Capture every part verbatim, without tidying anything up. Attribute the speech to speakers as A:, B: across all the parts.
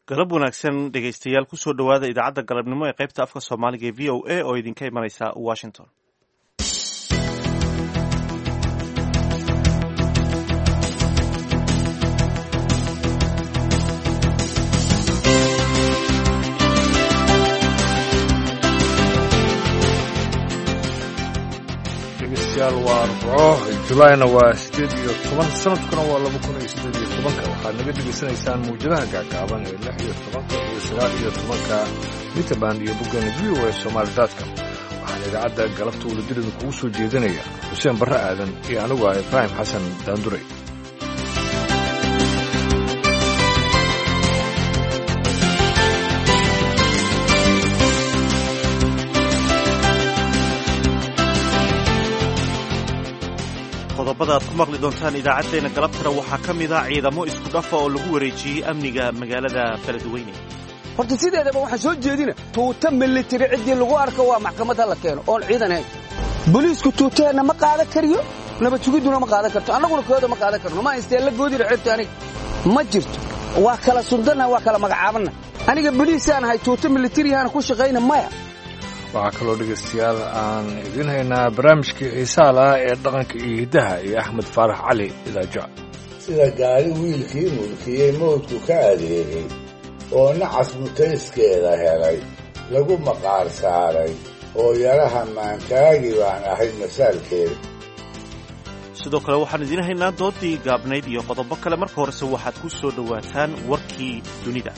A: galab wanaagsan dhegaystayaal kusoo dhowaada idaacadda galabnimo ee qaybta afka soomaaliga ee v o a oo idinka imanaysa washington.
B: waa arbaco julayna waa sideed iyo toban sanadkuna waa laba kun iyo sideed iyo tobanka waxaad naga dhegaysanaysaan mawjadaha gaagaaban ee lix iyo tobanka iyo sagaal iyo tobanka mitrband iyo bogana v o a somaali dotcom waxaan idaacadda galabta waladirida kugu soo jeedinaya xuseen barre aadan iyo anigu ah ibraahim xasan daanduray.
A: qodobada aad ku maqli doontaan idaacaddeenna galabtana waxaa ka mid ah ciidamo isku dhafa oo lagu wareejiyey amniga magaalada beledweyne.
C: horta sideedaba waxaan soo jeedina tuuta militari ciddii lagu arko waa maxkamad hala keeno oon ciidan hayn. booliisku tuuteenna ma qaadan kariyo, nabad sugiduna ma qaadan karto, annaguna kooda ma qaadan karno. ma haystee la goodina ceebta aniga ma jirto. waa kala sundanna waa kala magacaabanna. aniga booliisaan ahay, tuuta militariyaana ku shaqayna maya.
B: waxaa kaloo dhegaystayaal aan idin haynaa barnaamijkii xiisaha lahaa ee dhaqanka iyo hiddaha iyo axmed faarax cali idaaja.
D: sida gaari wiilkii mulkiyey mawdku ka adeegay oo nacas mutayskeeda helay lagu maqaar saaray oo yaraha maankaagi baan ahay masaalkeeda.
A: sidoo kale waxaan idiin haynaa doodii gaabnayd iyo qodobo kale. marka horese waxaad ku soo dhowaataan warkii dunida.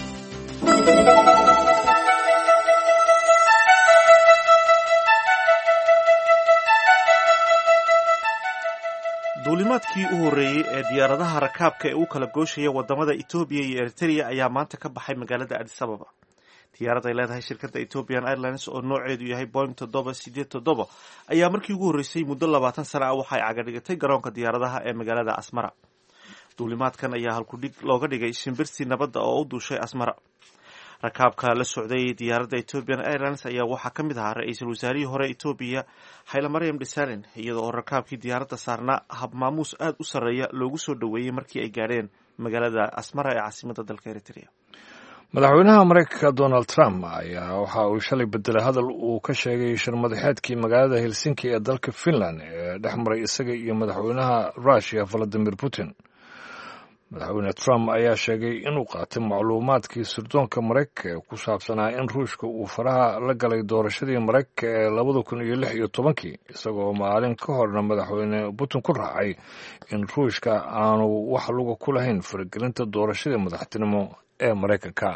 A: duulimaadkii u horreeyey ee diyaaradaha rakaabka ee u kala gooshaya waddamada etoobiya iyo eritrea ayaa maanta ka baxay magaalada adis ababa. diyaarad ay leedahay shirkadda ethiopian airlines oo nooceedu yahay boing toddoba sideed toddoba ayaa markii ugu horreysay muddo labaatan sana ah waxay cagadhigatay garoonka diyaaradaha ee magaalada asmara. duulimaadkan ayaa halkudhig looga dhigay shimbirtii nabadda oo u duushay asmara. rakaabka la socday diyaaradda ethiopian airlines ayaa waxaa ka mid ahaa ra-iisul wasaarihii hore etoobiya hayle maryam desalegn, iyada oo rakaabkii diyaaradda saarnaa hab maamuus aad u sarreeya loogu soo dhoweeyey markii ay gaadheen magaalada asmara ee caasimadda dalka eritrea.
B: madaxweynaha maraykanka donald trump ayaa waxa uu shalay bedelay hadal uu ka sheegay shirmadaxeedkii magaalada helsinki ee dalka finland ee dhex maray isaga iyo madaxweynaha russiya valadimir putin. madaxweyne trump ayaa sheegay inuu qaatay macluumaadkii sirdoonka maraykanka ee ku saabsanaa in ruushka uu faraha la galay doorashadii maraykanka ee labada kun iyo lix iyo tobankii isagoo maalin ka horna madaxweyne putin ku raacay in ruushka aanu wax luga ku lahayn faragelinta doorashadii madaxtinimo ee maraykanka.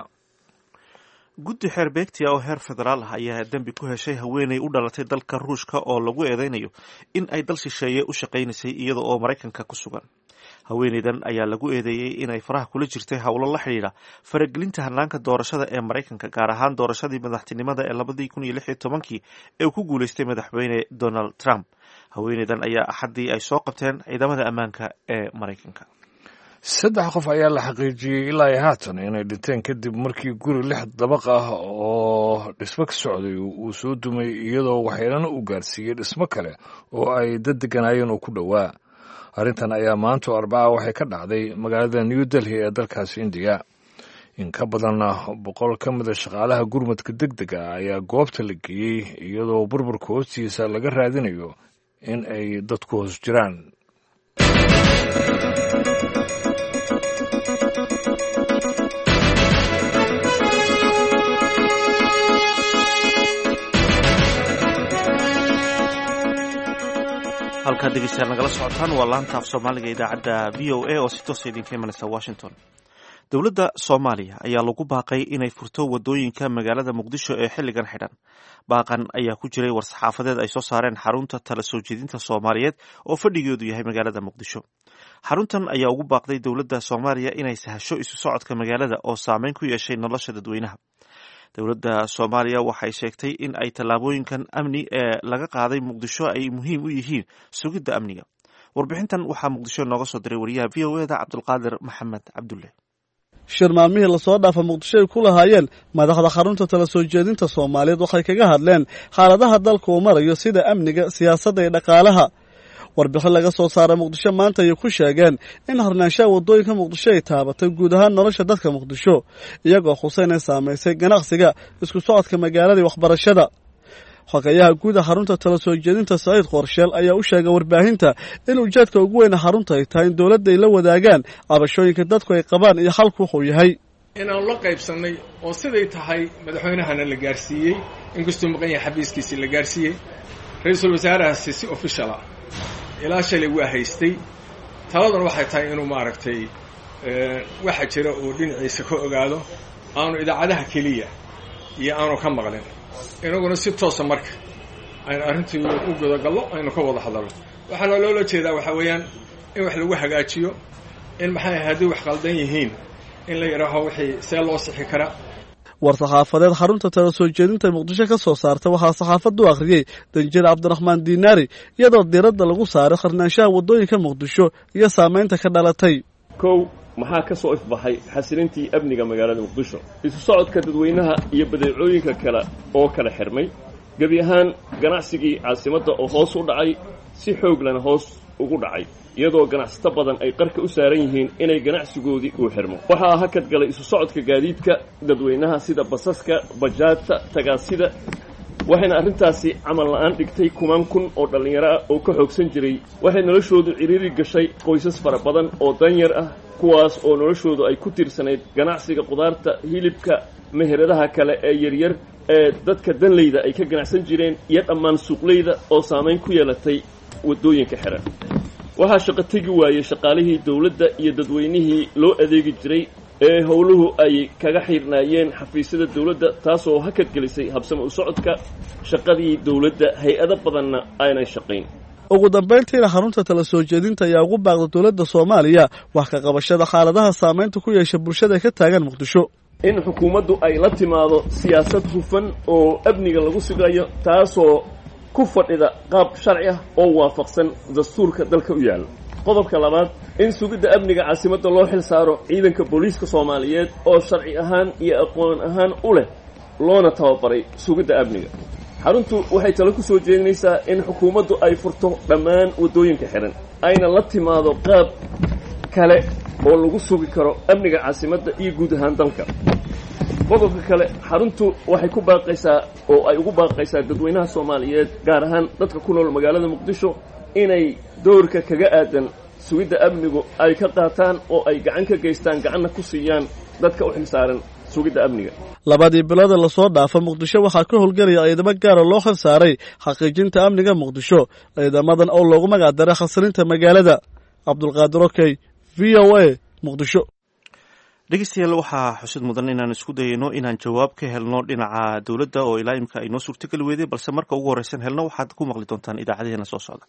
A: guddi xeer beegtia oo heer federaal ah ayaa dembi ku heshay haweeney u dhalatay dalka ruushka oo lagu eedeynayo in ay dal shisheeye u shaqaynaysay iyada oo maraykanka ku sugan. haweeneydan ayaa lagu eedeeyey inay faraha kula jirtay howlo la xidhiidha faragelinta hannaanka doorashada ee maraykanka, gaar ahaan doorashadii madaxtinimada ee labadii kun iyo lix iyo tobankii ee uu ku guulaystay madaxweyne donald trump. haweeneydan ayaa axaddii ay soo qabteen ciidamada ammaanka ee maraykanka.
B: saddex qof ayaa la xaqiijiyey ilaa iyo haatan inay dhinteen kadib markii guri lix dabaq ah oo dhismo ka socday uu soo dumay iyadoo waxyeelana uu gaarsiiyey dhismo kale oo ay dad deganaayeen oo ku dhowaa. arrintan ayaa maanta arbaca waxay ka dhacday magaalada new delhi ee dalkaasi indiya. in ka badan boqol ka mida shaqaalaha gurmadka deg dega ayaa goobta la geeyey iyadoo burburka hoostiisa laga raadinayo in ay dadku hoos jiraan.
A: halkaad dhegeystayaal nagala socotaan waa laanta af soomaaliga idaacadda v o a oo si toosa idinka imanaysa washington. dowladda soomaaliya ayaa lagu baaqay inay furto waddooyinka magaalada muqdisho ee xilligan xidhan. baaqan ayaa ku jiray war-saxaafadeed ay soo saareen xarunta tala soo jeedinta soomaaliyeed oo fadhigeedu yahay magaalada muqdisho. xaruntan ayaa ugu baaqday dowladda soomaaliya inay sahasho isu socodka magaalada oo saameyn ku yeeshay nolosha dadweynaha. dowladda soomaaliya waxay sheegtay in ay tallaabooyinkan amni ee laga qaaday muqdisho ay muhiim u yihiin sugidda amniga. warbixintan waxaa muqdisho nooga soo diray wariyaha v o eda cabdulqaadir maxamed cabdulle.
E: shir maalmihii lasoo dhaafa muqdisho ay ku lahaayeen madaxda xarunta tala soo jeedinta soomaaliyeed waxay kaga hadleen xaaladaha dalka uu marayo sida amniga, siyaasadda iyo dhaqaalaha. warbixin laga soo saaray muqdisho maanta ayay ku sheegeen in harnaanshaha waddooyinka muqdisho ay taabatay guud ahaan nolosha dadka muqdisho iyagoo xuseyn ay saamaysay ganacsiga isku socodka magaalada iyo waxbarashada xogayaha guud ee xarunta tala soo jeedinta Saciid Qorsheel ayaa u sheegay warbaahinta in ujeedka ugu weyn xarunta ay tahay in dawladda ay la wadaagaan cabashooyinka dadku ay qabaan iyo xalku wuxuu yahay
F: inaan la qaybsanay oo siday tahay madaxweynahana la gaarsiiyey inkastoo maqan yahay xabiiskiisii la gaarsiiyey ra'iisul wasaarahaasi si official ah ilaa shalay waa haystay taladuna waxay tahay inuu maaragtay waxa jira oo dhinaciisa ka ogaado aanu idaacadaha keliya iyo aanu ka maqlin inaguna si toosa marka aynu arrintii u gudagallo aynu ka wada hadalno waxaana loola jeedaa waxaa weeyaan in wax lagu hagaajiyo in maxay haddii wax qaldan yihiin in la yidhaaho wixii see loo sixi karaa
E: war saxaafadeed xarunta tala soo jeedinta muqdisho ka soo saartay waxaa saxaafaddu akhriyey danjir cabdiraxmaan diinaari iyadoo diiradda lagu saaray qarnaanshaha waddooyinka muqdisho iyo saamaynta ka dhalatay
G: kow maxaa ka soo ifbaxay xasilintii amniga magaalada muqdisho isu socodka dadweynaha iyo badeecooyinka kale oo kala xirmay gebi ahaan ganacsigii caasimadda oo hoos u dhacay si xooglana hoos ugu dhacay iyadoo ganacsato badan ay qarka u saaran yihiin inay ganacsigoodii uu xirmo waxaa hakad galay isu socodka gaadiidka dadweynaha sida basaska bajaajta tagaasida waxayna arrintaasi camal la'aan dhigtay kumaan kun oo dhallinyaro ah oo ka xoogsan jiray waxay noloshoodu ciriiri gashay qoysas fara badan oo danyar ah kuwaas oo noloshoodu ay ku tiirsanayd ganacsiga qudaarta hilibka meheradaha kale ee yaryar ee dadka danleyda ay ka ganacsan jireen iyo dhammaan suuqleyda oo saamayn ku yeelatay waddooyinka xiran waxaa shaqo tegi waayey shaqaalihii dawladda iyo dadweynihii loo adeegi jiray ee howluhu ay kaga xiirnaayeen xafiisyada dawladda taasoo hakad gelisay habsama u socodka shaqadii dawladda hay-ado badanna aanay shaqayn
E: ugu dambayntiina xarunta tala soo jeedinta ayaa ugu baaqda dawladda Soomaaliya wax ka qabashada xaaladaha saamaynta ku yeesha bulshada ka taagan Muqdisho
G: in xukuumaddu ay la timaado siyaasad hufan oo amniga lagu sigayo taasoo ku fadhida qaab sharci ah oo waafaqsan dastuurka dalka u yaal qodobka labaad in sugidda amniga caasimadda loo xil saaro ciidanka booliiska Soomaaliyeed oo sharci ahaan iyo aqoon ahaan u leh loona tababaray sugidda amniga xaruntu waxay talo ku soo jeedinaysaa in xukuumaddu ay furto dhammaan waddooyinka xiran ayna la timaado qaab kale oo lagu sugi karo amniga caasimadda iyo guud ahaan dalka qodobka kale xaruntu waxay ku baaqaysaa oo ay ugu baaqaysaa dadweynaha Soomaaliyeed gaar ahaan dadka ku nool magaalada Muqdisho inay doorka kaga aadan sugidda amnigu ay ka qaataan oo ay gacan ka geystaan gacanna ku siiyaan dadka u xilsaaran sugidda amniga
E: labadii bilood la soo dhaafay Muqdisho waxaa ka howlgelaya ciidamo gaar ah loo xil saaray xaqiijinta amniga Muqdisho ciidamadan oo loogu magac daray xasilinta magaalada Cabdulqaadir Okey V O A Muqdisho
A: dhegeystayaal waxaa xusid mudan inaan isku dayayno inaan jawaab ka helno dhinaca dawladda oo ilaa imka ay noo suurtagali weyday balse marka ugu horreysan helno waxaad ku maqli doontaan idaacadeena soo socda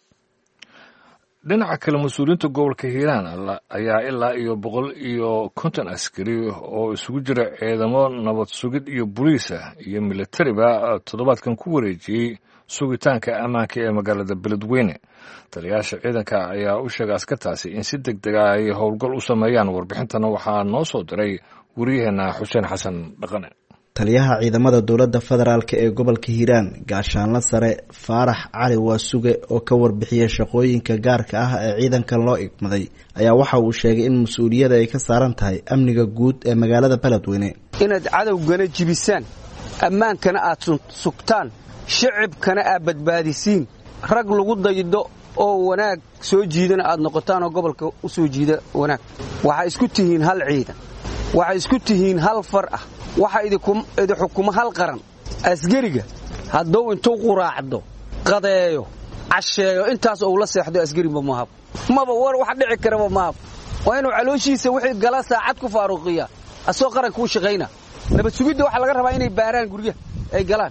B: dhinaca kale mas-uuliyiinta gobolka hiiraan ayaa ilaa iyo boqol iyo konton askari oo isugu jira ciidamo nabad sugid iyo boliisa iyo milatariba toddobaadkan ku wareejiyey sugitaanka ammaanka ee magaalada beledweyne taliyayaasha ciidanka ayaa u sheegay askartaasi in si deg deg ah ay howlgal u sameeyaan warbixintana waxaa noo soo diray wariyaheenna xuseen xasan dhaqane
H: taliyaha ciidamada dowladda federaalk ee gobolka hiiraan gaashaanla sare faarax cali waasuge oo ka warbixiyay shaqooyinka gaarka ah ee ciidankan loo igmaday ayaa waxa uu sheegay in mas-uuliyada ay ka saaran tahay amniga guud ee magaalada beledweyne
C: inaad cadowgana jibisaan ammaankana aad sugtaan shicibkana aad badbaadisiin rag lagu daydo oo wanaag soo jiidana aad noqotaan oo gobolka u soo jiida wanaag waxaa isku tihiin hal ciidan waxay isku tihiin hal far ah waxa idi xukumo hal qaran asgariga hadduu intuu quraacdo qadeeyo casheeyo intaas uu la seexdo asgariba mahab maba war wax dhici karaba mahab waa inuu calooshiisa wixii gala saacad ku faaruqiya asoo qaranka u shaqayna nabad sugidda waxa laga rabaa inay baaraan guryaha ay galaan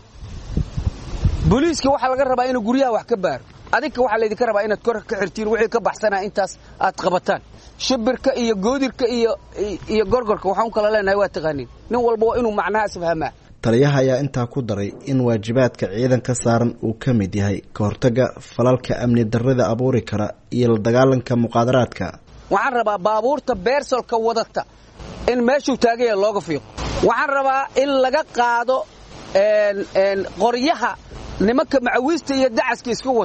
C: booliiska waxa laga rabaa inuu guryaha wax ka baaro adinka waxa la idinka rabaa inaad kor ka xirtiin wixii ka baxsanaa intaas aad qabataan shibirka iyo goodirka iyo iyo gorgorka waxaan kala leenahay waa taqaanin nin walba waa inuu macnaha isfahmaa
H: taliyaha ayaa intaa ku daray in waajibaadka ciidanka saaran uu ka mid yahay ka hortagga falalka amni darrida abuuri kara iyo la dagaalanka muqaadaraadka
C: waxaan rabaa baabuurta beersolka wadata in meeshuu taagaya looga fiiqo waxaan rabaa in laga qaado qoryaha nimanka macawiista iyo dacaska iska wata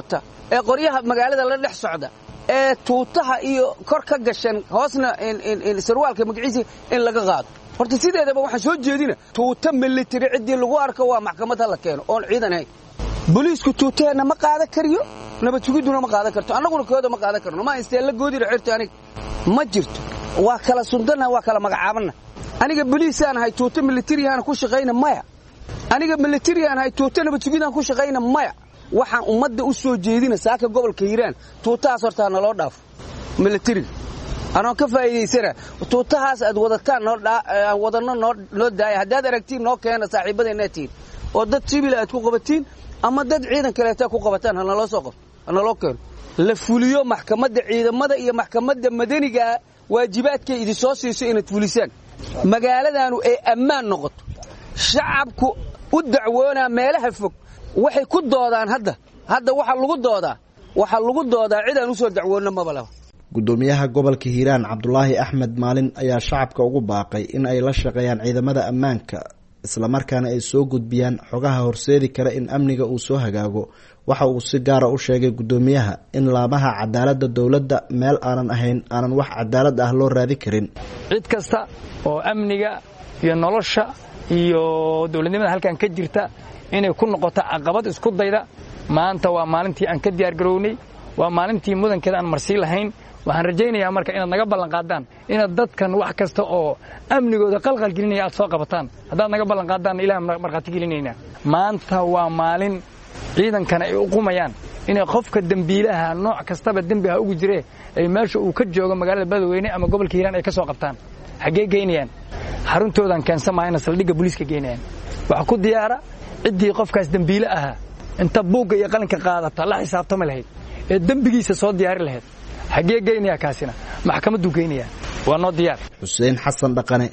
C: ee qoryaha magaalada la dhex socda ee tuutaha iyo kor ka gashan hoosna sarwaalka magaciisa in laga qaado horta sideedaba waxaan soo jeedina tuuta military ciddii lagu arko waa maxkamadda la keeno oon ciidan ahayn booliisku tuuteenna ma qaadan kariyo nabad sugiduna ma qaadan karto annaguna kooda ma qaadan karno ma istee la goodina xirta aniga ma jirto waa kala sundana waa kala magacaabana aniga booliisaan ahay tuuta militariyaana ku shaqayna maya aniga militariyan ahay tuuta nabad sugidaan ku shaqayna maya waxaan ummadda u soo jeedina saaka gobolka hiiraan tuutahaas hortaa naloo dhaafo militariga anoo ka faa'iidaysana tuutahaas aad wadataan aan wadanno noo daaya haddaad aragtiin noo keena saaxiibadeenaa tihiin oo dad sibil aad ku qabatiin ama dad ciidan kaleeta ku qabataan hanaloo soo qabto hanaloo keeno la fuliyo maxkamadda ciidamada iyo maxkamadda madaniga waajibaadkay idin soo siiso inaad fulisaan magaaladaanu ay ammaan noqoto shacabku u dacwoonaa meelaha fog waxay ku doodaan hadda hadda waxa lagu doodaa waxa lagu doodaa cid aan u soo dacwoonno maba laba
H: gudoomiyaha gobolka hiiraan cabdulaahi axmed maalin ayaa shacabka ugu baaqay in ay la shaqeeyaan ciidamada ammaanka islamarkaana ay soo gudbiyaan xogaha horseedi kara in amniga uu soo hagaago waxa uu si gaara u sheegay gudoomiyaha in laamaha cadaaladda dowladda meel aanan ahayn aanan wax cadaalad ah loo raadi karin
I: cid kasta oo amniga iyo nolosha iyo dowladnimada halkan ka jirta inay ku noqoto caqabad isku dayda maanta waa maalintii aan ka diyaar garownay waa maalintii mudankeeda aan marsi lahayn waxaan rajaynayaa marka inaad naga ballan qaadaan inaad dadkan wax kasta oo amnigooda qalqal gelinaya aad soo qabataan haddaad naga ballan qaadaan ilaah markhaati gelinaynaa maanta waa maalin ciidankana ay u qumayaan inay qofka dembiilaha nooc kastaba dembiha ugu jiree ay meesha uu ka joogo magaalada Badweyne ama gobolka Hiiraan ay ka soo qabtaan xagee geynayaan xaruntoodan keensamayna saldhigga booliiska geynayaan waxa ku diyaara ciddii qofkaas dembiile ahaa inta buugga iyo qalinka qaadata la xisaabtama lahayd ee dembigiisa soo diyaari lahayd xagee geynaya kaasina maxkamaddu geynaya waa noo diyaar
H: Xuseen Xasan Dhaqane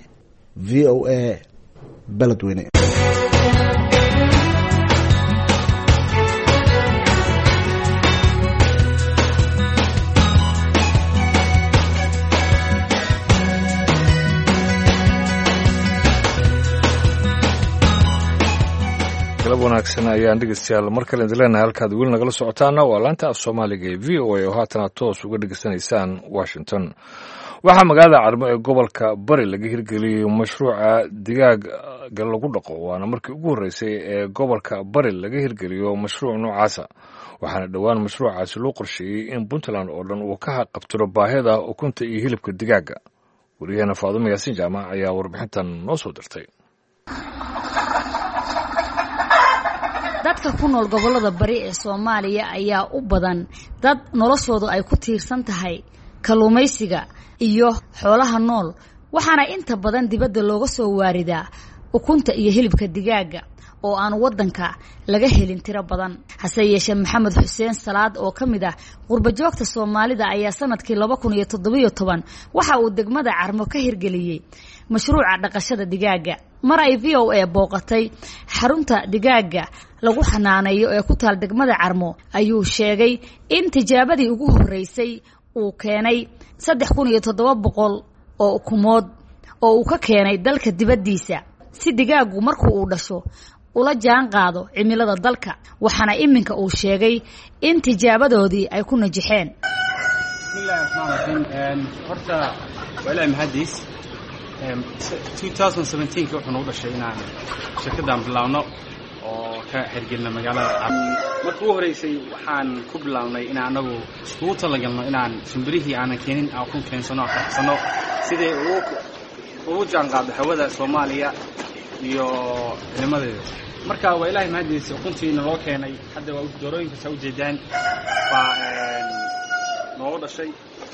H: V O A Badweyne
B: galab wanaagsan ayaan dhegeystayaal mar kale idin leenahay halkaad weli nagala socotaana waa laanta af soomaaliga ee v o a oo haatana toos uga dhegeysanaysaan washington waxaa magaalada Carmo ee gobolka Bari laga hirgeliyey mashruuca digaaga lagu dhaqo waana markii ugu horeysay ee gobolka Bari laga hirgeliyo mashruuc noocaasa waxaana dhowaan mashruucaasi loo qorsheeyey in Puntland oo dhan uu ka qabtiro baahida ukunta iyo hilibka digaaga wariyaheena Faadumo Yaasin Jaamac ayaa warbixintan noo soo dirtay
J: dadka ku nool gobolada bari ee Soomaaliya ayaa u badan dad noloshoodu ay ku tiirsan tahay kalluumaysiga iyo xoolaha nool waxaana inta badan dibadda looga soo waaridaa ukunta iyo hilibka digaaga oo aan wadanka laga helin tiro badan hase yeeshee Maxamed Xuseen Salaad oo kamid ah qurba joogta Soomaalida ayaa sanadkii laba kun iyo toddoba iyo toban waxa uu degmada Carmo ka hirgeliyay mashruuca dhaqashada digaaga mar ay V O A booqatay xarunta digaaga lagu xanaaneeyo ee ku taal degmada Carmo ayuu sheegay in tijaabadii ugu horeysay uu keenay saddex kun iyo toddoba boqol oo ukumood oo uu ka keenay dalka dibadiisa si digaagu markuu uu dhasho ula jaan qaado cimilada dalka waxaana iminka uu sheegay in tijaabadoodii ay ku najixeen
K: bismillaahir rahmaanir rahiim horta wala mahadis twenty seventeen ka wuxuu noo dhashay inaan shirkaddan bilaawno oo ka xirgilna magaalada Carmo markii ugu horeysay waxaan ku bilawnay in anagu isku talagalno inaan shimbirihii aanan keenin aan ku keensano qaxsano sidee uu ugu jaan qaado hawada Soomaaliya iyo cimiladeeda marka waa ilaahay mahadiisa ukuntiina loo keenay hadda waa doorooyinka soo jeedaan waa noo dhashay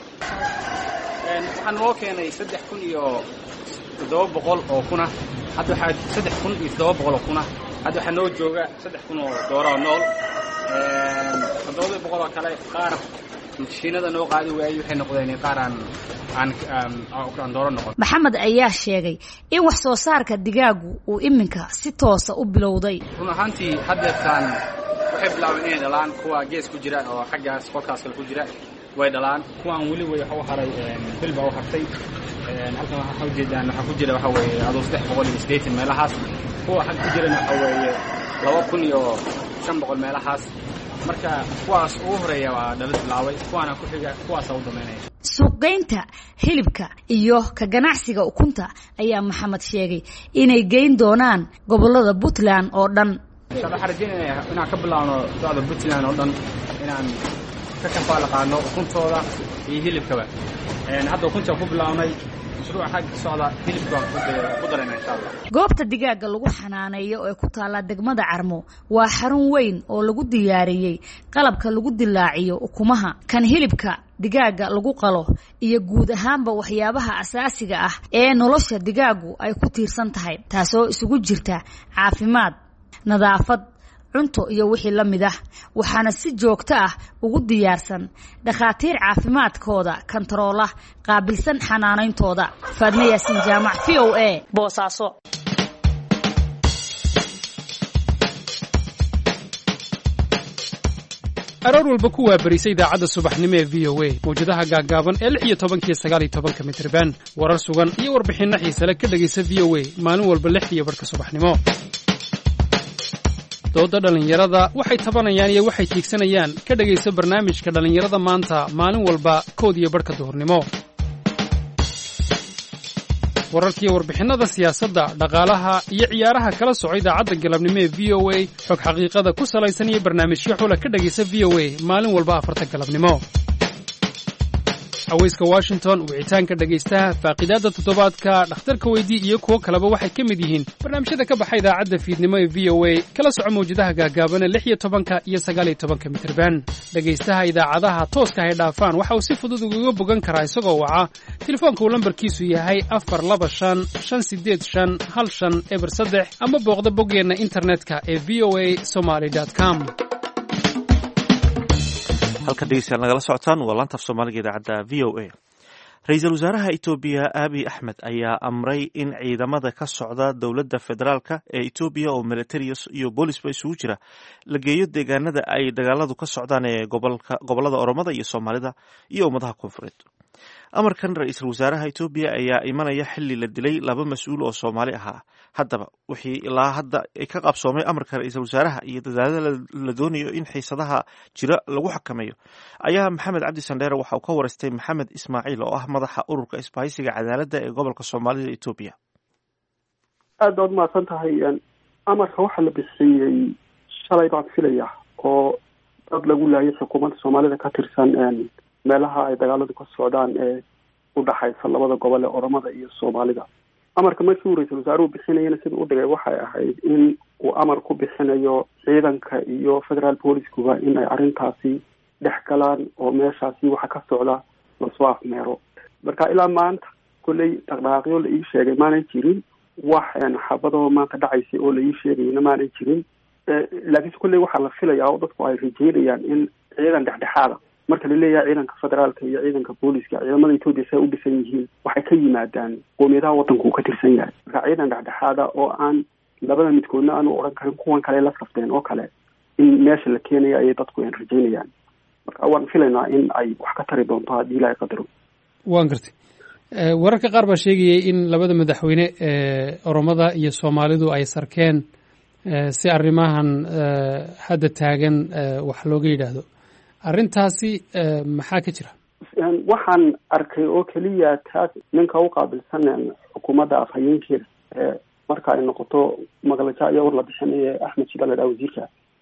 K: een waxaan loo keenay saddex kun iyo toddoba boqol oo kuna hadda waxa saddex kun iyo toddoba boqol oo kuna hadda waxa noo jooga saddex kun oo dooro nool een toddoba boqol oo kale qaar mashiinada noo qaadi waayay waxay noqdeen qaaraan aan aan dooro noqon
J: Maxamed ayaa sheegay in wax soo saarka digaagu uu iminka si toos ah u bilowday
K: run ahaantii haddeetan waxay bilaabeen inay dhalaan kuwa gees ku jira oo xaggaas qolkaas kale ku jira way dhalaan kuwaan weli way waxa haray bilba oo hartay een halkan waxa u jeedaan waxa ku jira waxa weeye adoo saddex boqol iyo siddeetan meelahaas kuwa xag ku jirana waxa weeye laba kun iyo shan boqol meelahaas marka kuwaas ugu horeeya waa dhalad bilaabay kuwaana ku xiga kuwaasa u damaynaya
J: suuqgeynta hilibka iyo ka ganacsiga ukunta ayaa maxamed sheegay inay geyn doonaan gobolada Puntland oo dhan
K: shaqo xarjinaya inaan ka bilaawno socda Puntland oo dhan inaan ka kafaalaqaano ukuntooda iyo hilibkaba een hadda ukunta ku bilaawnay mashruuca xag socda hilibka ku dareynaa insha Allah
J: goobta digaaga lagu xanaaneeyo ee ku taala degmada Carmo waa xarun weyn oo lagu diyaariyay qalabka lagu dilaaciyo ukumaha kan hilibka digaaga lagu qalo iyo guud ahaanba waxyaabaha asaasiga ah ee nolosha digaagu ay ku tiirsan tahay taasoo isugu jirta caafimaad nadaafad cunto iyo wixii la mid ah waxaana si joogto ah ugu diyaarsan dhakhaatiir caafimaadkooda kantaroola qaabilsan xanaanayntooda Faadme Yaasin Jaamac V O A Boosaaso
L: aroor walba ku waabarisay idaacadda subaxnimo ee V O A mawjadaha gaagaaban ee lix iyo tobanka iyo sagaal iyo tobanka mitirban warar sugan iyo warbixinno xiise leh ka dhegaysa V O A maalin walba lix iyo barka subaxnimo dooda dhalinyarada waxay tabanayaan iyo waxay tiigsanayaan ka dhagaysa barnaamijka dhalinyarada maanta maalin walba kood iyo barka duhurnimo wararkiiyo warbixinada siyaasadda dhaqaalaha iyo ciyaaraha kala soco idaacadda galabnimo ee V O A xog xaqiiqada ku salaysan iyo barnaamijyo xula ka dhagaysa V O A maalin walba afarta galabnimo hawayska Washington wicitaanka dhagaystaha faaqidaada toddobaadka dhakhtarka weydii iyo kuwo kaleba waxay ka mid yihiin barnaamijyada ka baxay idaacadda fiidnimo ee V O A kala soco mawjadaha gaagaaban ee lix iyo tobanka iyo sagaal iyo tobanka mitirban dhagaystaha idaacadaha tooska hay dhaafaan waxa uu si fudud uga bogan karaa isagoo waca telefoonka uu lambarkiisu yahay afar laba shan shan sideed shan hal shan eber saddex ama booqda boggeena internetka ee v o a somali dot com
A: halka dhegeystayaal nagala socotaan waa laanta af soomaaliga idaacadda V O A ra-iisul wasaaraha Itoobiya Abiy Ahmed ayaa amray in ciidamada ka socda dowladda federaalka ee Itoobiya oo military iyo boolisba isugu jira la geeyo deegaanada ay dagaaladu ka socdaan ee gobolka gobolada Oromada iyo Soomaalida iyo ummadaha koonfureed amarkan ra-iisul wasaaraha Itoobiya ayaa imanaya xilli la dilay laba mas'uul oo Soomaali ahaa haddaba wixii ilaa hadda ka qabsoomay amarka ra-iisul wasaaraha iyo dadaalada la doonayo in xiisadaha jira lagu xakameeyo ayaa Maxamed Cabdi Sandheere waxa uu ka wareystay Maxamed Ismaaciil oo ah madaxa ururka isbahaysiga cadaaladda ee gobolka Soomaalida Itoobiya
M: aad baad mahadsan tahay amarka waxa la bixiyay shalay baan filaya oo dad lagu laayay xukuumadda Soomaalida ka tirsan meelaha ay dagaaladu ka socdaan ee u dhaxaysa labada gobol ee Oromada iyo Soomaalida amarka markii uu ra-iisul wasaaruhu bixinayna sida uu dhigay waxay ahayd in uu amar ku bixinayo ciidanka iyo federal police-kuba in ay arrintaasi dhex galaan oo meeshaasi waxa ka socda lasoo afmeero marka ilaa maanta kulley dhaqdhaqaaqyo la ii sheegay maanay jirin wax xabadoo maanta dhacaysay oo la ii sheegayna maanay jirin laakiin kulley waxaa la filayaa oo dadku ay rajeynayaan in ciidan dhexdhexaada marka la leeyahay ciidanka federaalka iyo ciidanka booliska ciidamada Itoobiya ay u dhisan yihiin waxay ka yimaadaan qoomiyadaha wadanku ka tirsan yahay marka ciidan dhexdhexaada oo aan labada midkoodna aan u oran karin kuwan kale la safteen oo kale in meesha la keenayo ay dadku ay rajeynayaan marka waan filaynaa in ay wax ka tari doonto haddii Ilaahay qadaro
L: waan gartay wararka qaar baa sheegayay in labada madaxweyne ee Oromada iyo Soomaalidu ay sarkeen si arrimahan hadda taagan wax looga yiraahdo arrintaasi maxaa ka jira
M: waxaan arkay oo keliya taas ninka u qaabilsan xukuumadda afhayeenkeeda marka ay noqoto magalaja iyo war la bixinayo Axmed Shidale wasiirka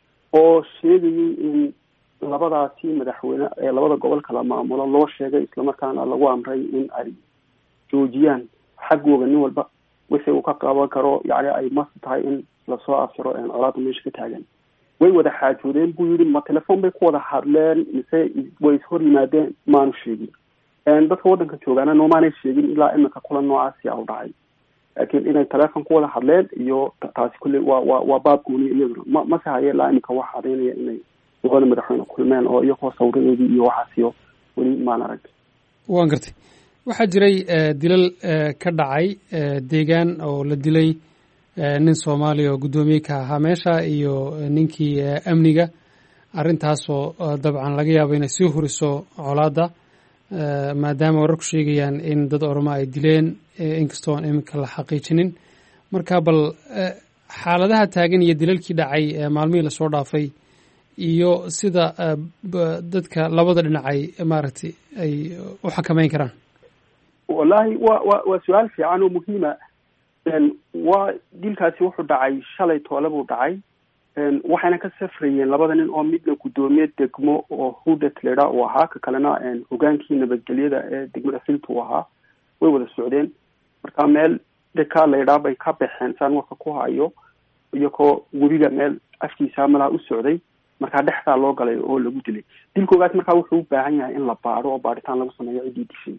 M: oo sheegayay in labadaasi madaxweyne ee labada gobol kala maamulo loo sheegay isla markaana lagu amray in ay joojiyaan xaggooda nin walba wixii uu ka qaban karo yani ay mas tahay in lasoo afjaro colaadda meesha ka taagan way wada xaajoodeen buu yidhi ma telefoon bay ku wada hadleen mise way ishor yimaadeen maanu sheegin dadka waddanka joogaana noomaanay sheegin ilaa imika kulan noocaasi a u dhacay laakiin inay telefoon ku wada hadleen iyo taasi kulley waa waa waa baab gooniya iyaduna ma mase haye ilaa imika wax cadaynaya inay labada madaxweyne kulmeen oo iyagoo sawiradeedii iyo waxaasiyo weli maan arag
L: waan gartay waxaa jiray dilal ka dhacay deegaan oo la dilay nin Soomaali oo guddoomiye ka ahaa meesha iyo ninkii amniga arrintaasoo dabcan laga yaabo inay sii huriso colaadda maadaama wararku sheegayaan in dad Oromo ay dileen inkastoo aan iminka la xaqiijinin marka bal xaaladaha taagan iyo dilalkii dhacay maalmihii lasoo dhaafay iyo sida dadka labada dhinac ay maaragtay ay u xakameyn karaan?
M: wallaahi wa wa waa su-aal fiican oo muhiima. waa dilkaasi wuxuu dhacay shalay toole buu dhacay, waxayna ka safrayeen labada nin oo midna guddoomiye degmo oo hudet ledha uu ahaa, ka kalena hogaankii nabadgelyada ee degmada filta uu ahaa. way wada socdeen, marka meel deka ledhaa bay ka baxeen saan warka ku hayo, iyagoo webiga meel afkiisa malaha u socday, markaa dhexdaa loo galay oo lagu dilay. dilkoogaas markaa wuxuu u baahan yahay in la baadho oo baadhitaan lagu sameeyo ciddii dishay.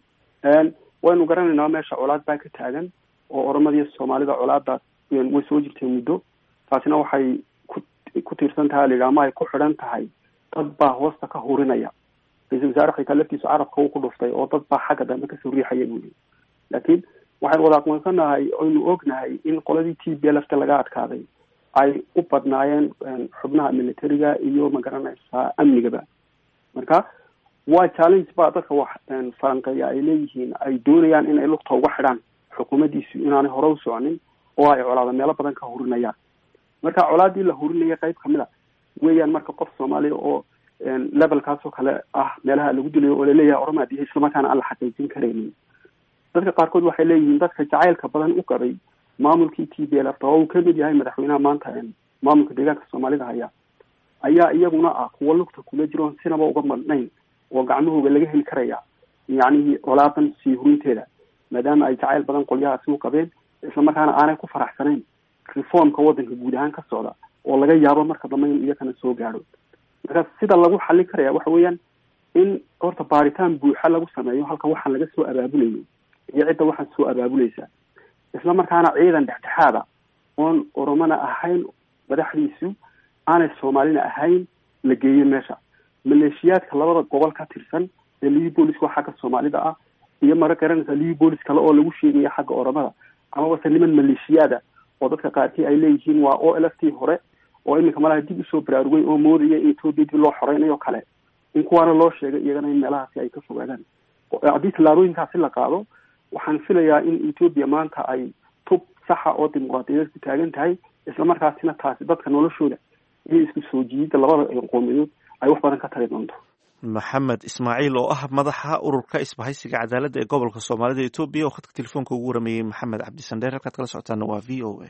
M: waynu garanaynaa meesha colaad baa ka taagan oo oromadiiyo soomaalida colaadaas way soo jirtay muddo. taasina waxay ku ku tiirsan tahay la yidhaha ama ay ku xidhan tahay dad baa hoosta ka hurinaya. ra-iisul wasaare xitaa laftiisu carabka uu ku dhuftay oo dad baa xagga dambe kasoo riixaya buu yidhi. laakiin waxaynu wada aqoonsanahay oynu ognahay in qoladii t b lfta laga adkaaday ay u badnaayeen xubnaha militariga iyo magaranaysaa amnigaba. marka waa challenge baa dadka wax falanqeeya ay leeyihiin, ay doonayaan in ay lugta uga xidhaan xukuumaddiisu inaanay hore u soconin oo ay colaada meelo badan ka hurinayaan. marka colaadii la hurinaya qayb kamid a weeyaan marka qof soomaaliya oo levelkaas oo kale ah meelaha lagu dilayo oo laleeyahay oroma dihay islamarkaana aan la xaqiijin karaynin. dadka qaarkood waxay leeyihiin dadka jacaylka badan u qabay maamulkii t b l f oo uu kamid yahay madaxweynaha maanta maamulka deegaanka soomaalida haya ayaa iyaguna ah kuwa lugta kula jiroon sinaba uga madhnayn oo gacmahooga laga heli karaya yacni colaadan sii hurinteeda, maadaama ay jacayl badan qolyahaasi u qabeen islamarkaana aanay ku faraxsanayn reformka waddanka guud ahaan ka socda oo laga yaabo marka dambe in iyakana soo gaadho. marka sida lagu xallin karaya waxa weeyaan in horta baaritaan buuxa lagu sameeyo halka waxaan laga soo abaabulayo iyo cidda waxaan soo abaabulaysa, islamarkaana ciidan dhexdhexaada oon oromana ahayn madaxdiisu aanay soomaalina ahayn la geeyo meesha. maleeshiyaadka labada gobol ka tirsan ee libi booliska xagga soomaalida ah iyo mara garanaysa libi boolis kale oo lagu sheegaya xagga oromada, ama wase niman maleeshiyaada oo dadka qaarkii ay leeyihiin waa o l f t hore oo iminka malaha dib usoo baraarugay oo moodaya in etoobiya dib loo xoreynayo kale, in kuwaana loo sheegay iyagana in meelahaasi ay ka fogaadaan. haddii tallaabooyinkaasi la qaado waxaan filayaa in etoobiya maanta ay tub saxa oo dimuqraadiyadeed ku taagan tahay, islamarkaasina taasi dadka noloshooda iyo isku soo jiidida labada qoomiyadood ay wax badan ka tari doonto.
A: maxamed ismaaciil oo ah madaxa ururka isbahaysiga cadaaladda ee gobolka soomaalida etoobiya oo khadka telefoonka ugu warameeyey maxamed cabdisandheer. halkaad kala socotaana waa v o a.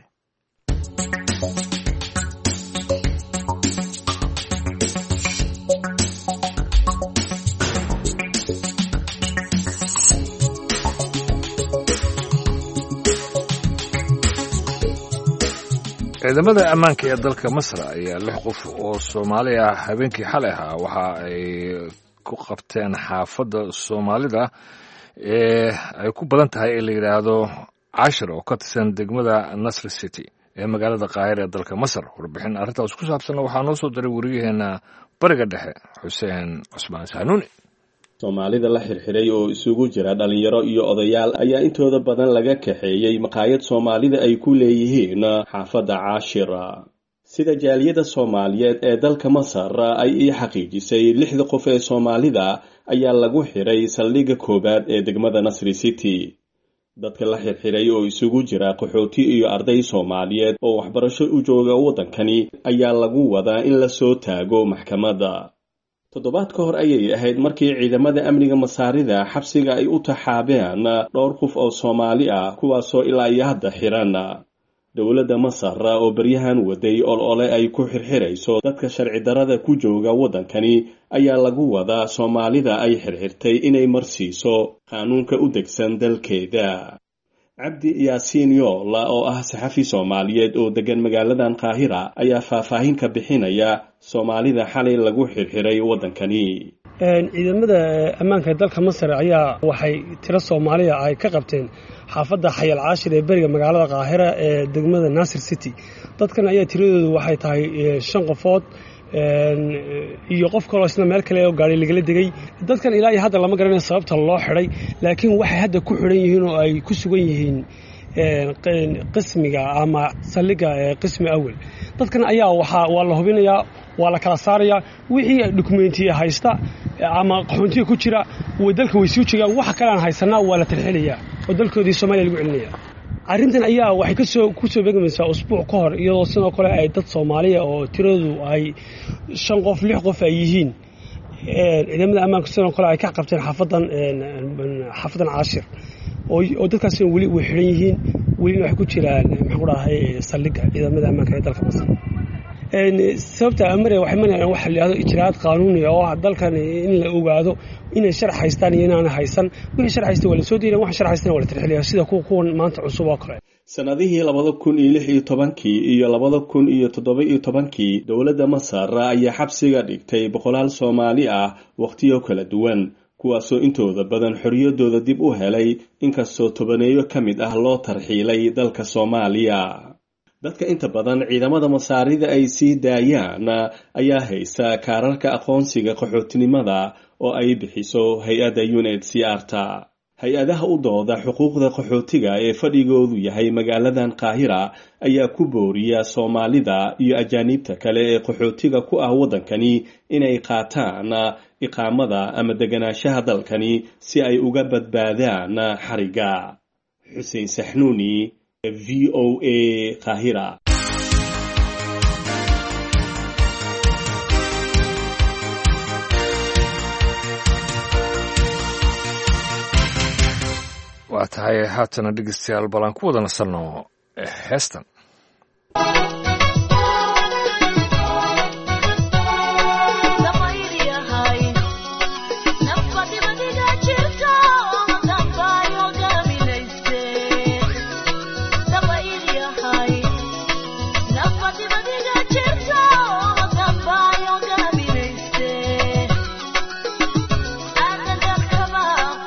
B: ciidamada ammaanka ee dalka masar ayaa lix qof oo soomaali ah habeenkii xalay ahaa waxa ay ku qabteen xaafadda soomaalida ee ay ku badan tahay ee la yidhaahdo cashir oo ka tirsan degmada nasr city ee magaalada qaahira ee dalka masar. warbixin arrintaas ku saabsanna waxaa noo soo diray wariyaheena bariga dhexe xuseen cusmaan saanuuni.
N: soomaalida la xirxiray oo isugu jira dhalinyaro iyo odayaal ayaa intooda badan laga kaxeeyey maqaayad soomaalida ay ku leeyihiin xaafadda caashira. sida jaaliyada soomaaliyeed ee dalka masar ay ii xaqiijisay, lixda qof ee soomaalida ayaa lagu xiray saldhigga koowaad ee degmada nasri city. dadka la xirxiray oo isugu jira qaxooti iyo arday soomaaliyeed oo waxbarasho u jooga waddankani ayaa lagu wadaa in la soo taago maxkamadda. toddobaad ka hor ayay ahayd markii ciidamada amniga masaarida xabsiga ay u taxaabeen dhowr qof oo soomaali ah kuwaasoo ilaa iyo hadda xiran. dowladda masar oo baryahan waday olole ay ku xirxirayso dadka sharci darada ku jooga waddankani ayaa lagu wadaa soomaalida ay xirxirtay inay marsiiso qaanuunka u degsan dalkeeda. cabdi yaasiin yool oo ah saxafi soomaaliyeed oo degan magaaladan qaahira ayaa faahfaahin ka bixinaya soomaalida xalay lagu xirxiray waddankani.
O: ciidamada ammaanka ee dalka masar ayaa waxay tiro soomaaliya ay ka qabteen xaafadda xayal caashir ee beriga magaalada qaahira ee degmada nasir city. dadkan ayaa tiradoodu waxay tahay shan qofood iyo qof kaloo isna meel kale oo gaari lagala degay. dadkan ilaa iyo hadda lama garanayo sababta loo xidhay, laakiin waxay hadda ku xidhan yihiin oo ay ku sugan yihiin qismiga ama saldhigga qismi awal. dadkan ayaa waxaa waa la hubinayaa, waa la kala saarayaa, wixii dokumentiya haysta ama qaxoontiga ku jira way dalka way soo jeegaan, waxa kale aan haysanaa waa la tarxilayaa oo dalkoodii Soomaaliya lagu celinaya. arrintan ayaa waxay kasoo kusoo beegmaysaa usbuuc ka hor iyadoo sidoo kale ay dad Soomaaliya oo tiradoodu ay shan qof lix qof ay yihiin ciidamada ammaanka sidoo kale ay ka qabteen xaafadan xaafadan Caashir oo dadkaas wali way xiran yihiin wali waxay ku jiraan maxaan ku dhahay saldhigga ciidamada ammaanka ee dalka Masar sababta amare waxay manayaan wax la yiraahdo ijraad qaanuuni oo dalkan in la ogaado inay sharx haystaan iyo inaan haysan wixii sharx haystay wala soo diiray wax sharx haystay wala tirxiliyaa sida kuwan maanta cusub oo kale
N: sanadihii labada kun iyo lix iyo tobankii iyo labada kun iyo toddoba iyo tobankii dowladda Masar ayaa xabsiga dhigtay boqolaal Soomaali ah waqtiyo kala duwan kuwaasoo intooda badan xorriyadooda dib u helay inkastoo tobaneeyo ka mid ah loo tarxiilay dalka Soomaaliya dadka inta badan ciidamada Masaarida ay sii daayaan ayaa haysta kaararka aqoonsiga qaxootinimada oo ay bixiso hay-adda U N H C R-ta hay-adaha u dooda xuquuqda qaxootiga ee fadhigoodu yahay magaaladan Qaahira ayaa ku booriya Soomaalida iyo ajaanibta kale ee qaxootiga ku ah waddankani inay qaataan iqaamada ama deganaanshaha dalkani si ay uga badbaadaan xariga Xuseen Saxnuuni V O A Qaahira
B: waa tahay haatana dhegeystayaal balan ku wada nasanno heestan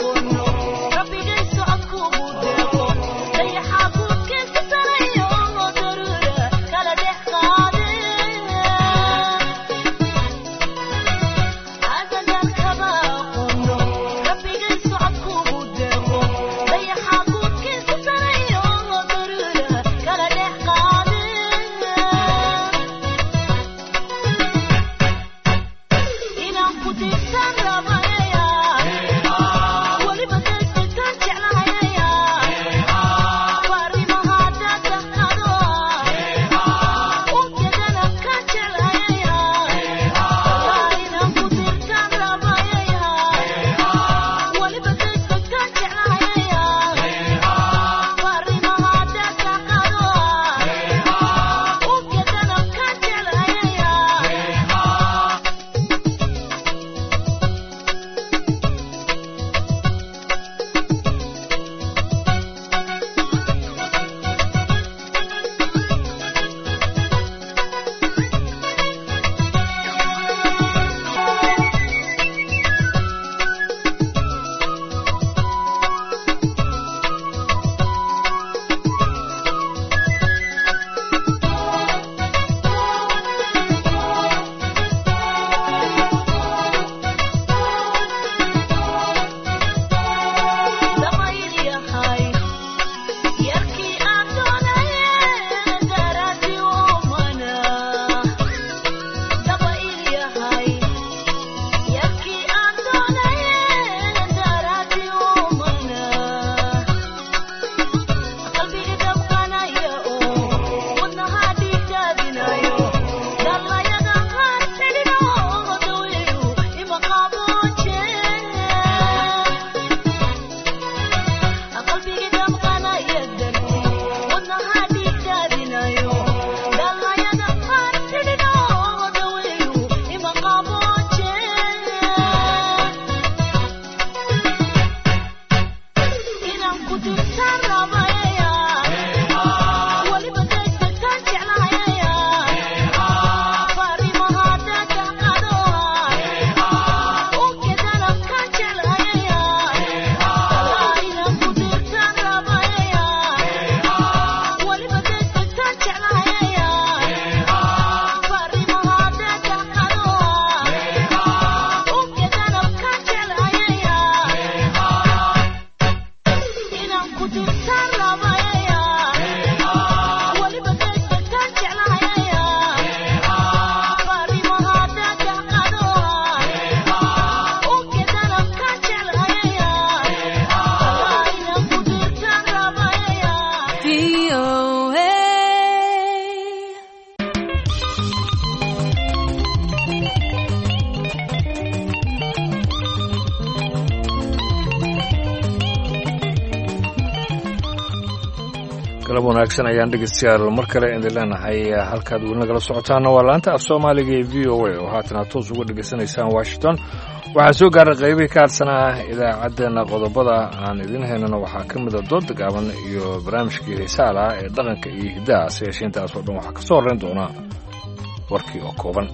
P: Rabbiga socodku buu deeqo dayaxa buudkeesa sarayo
B: wanaagsan ayaan dhegeystayaal mar kale idin leenahay halkaad weli nagala socotaana waa laanta af soomaaliga ee v o a oo haatan aad toos uga dhegeysanaysaan washington waxaa soo gaaray qaybihii ka hadsanaa idaacaddeenna qodobada aan idin haynana waxaa ka mida dooda gaaban iyo barnaamijkii heesaal ah ee dhaqanka iyo hiddaha se yeeshee intaas oo dhan waxaa ka soo horrayn doonaa warkii oo kooban.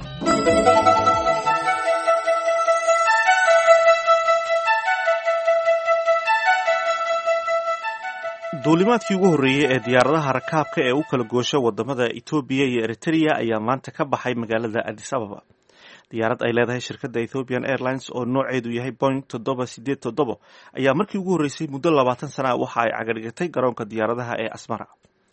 A: duulimaadkii ugu horreeyey ee diyaaradaha rakaabka ee u kala goosha wadamada Ethiopia iyo Eritrea ayaa maanta ka baxay magaalada Addis Ababa. diyaarad ay leedahay shirkadda Ethiopian Airlines oo nooceedu yahay Boeing toddoba sideed toddoba ayaa markii ugu horreysay muddo labaatan sano ah waxa ay cagadhigatay garoonka diyaaradaha ee Asmara.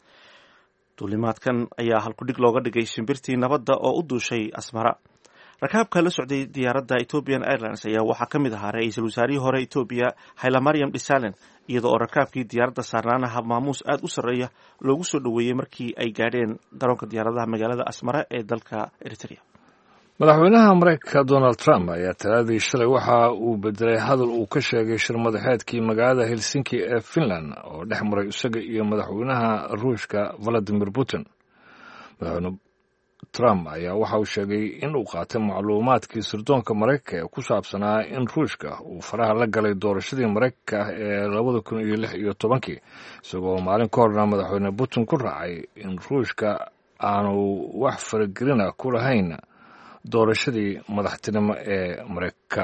A: duulimaadkan ayaa halkudhig looga dhigay shimbirtii nabadda oo u duushay Asmara. rakaabka la socday diyaaradda Ethiopian Airlines ayaa waxaa ka mid ahaa ra'iisul wasaarihii hore Ethiopia Hailemariam Desalegn iyadoo rakaabkii diyaaradda saarnaanaha maamuus aad u sarreeya loogu soo dhoweeyey markii ay gaadheen garoonka diyaaradaha magaalada Asmara ee dalka Eritrea.
B: madaxweynaha maraykanka Donald Trump ayaa talaadii shalay waxa uu bedelay hadal uu ka sheegay shir madaxeedkii magaalada Helsinki ee Finland oo dhex maray isaga iyo madaxweynaha Ruushka Vladimir Putin. madaxweyne Trump ayaa waxa uu sheegay in uu qaatay macluumaadkii sirdoonka Mareykanka ee ku saabsanaa in Ruushka uu faraha la galay doorashadii Mareykanka ee labada kun iyo lix iyo tobankii isagoo maalin ka horna madaxweyne Putin ku raacay in Ruushka aanu wax faragelina ku lahayn doorashadii madaxtinimo ee Mareykanka.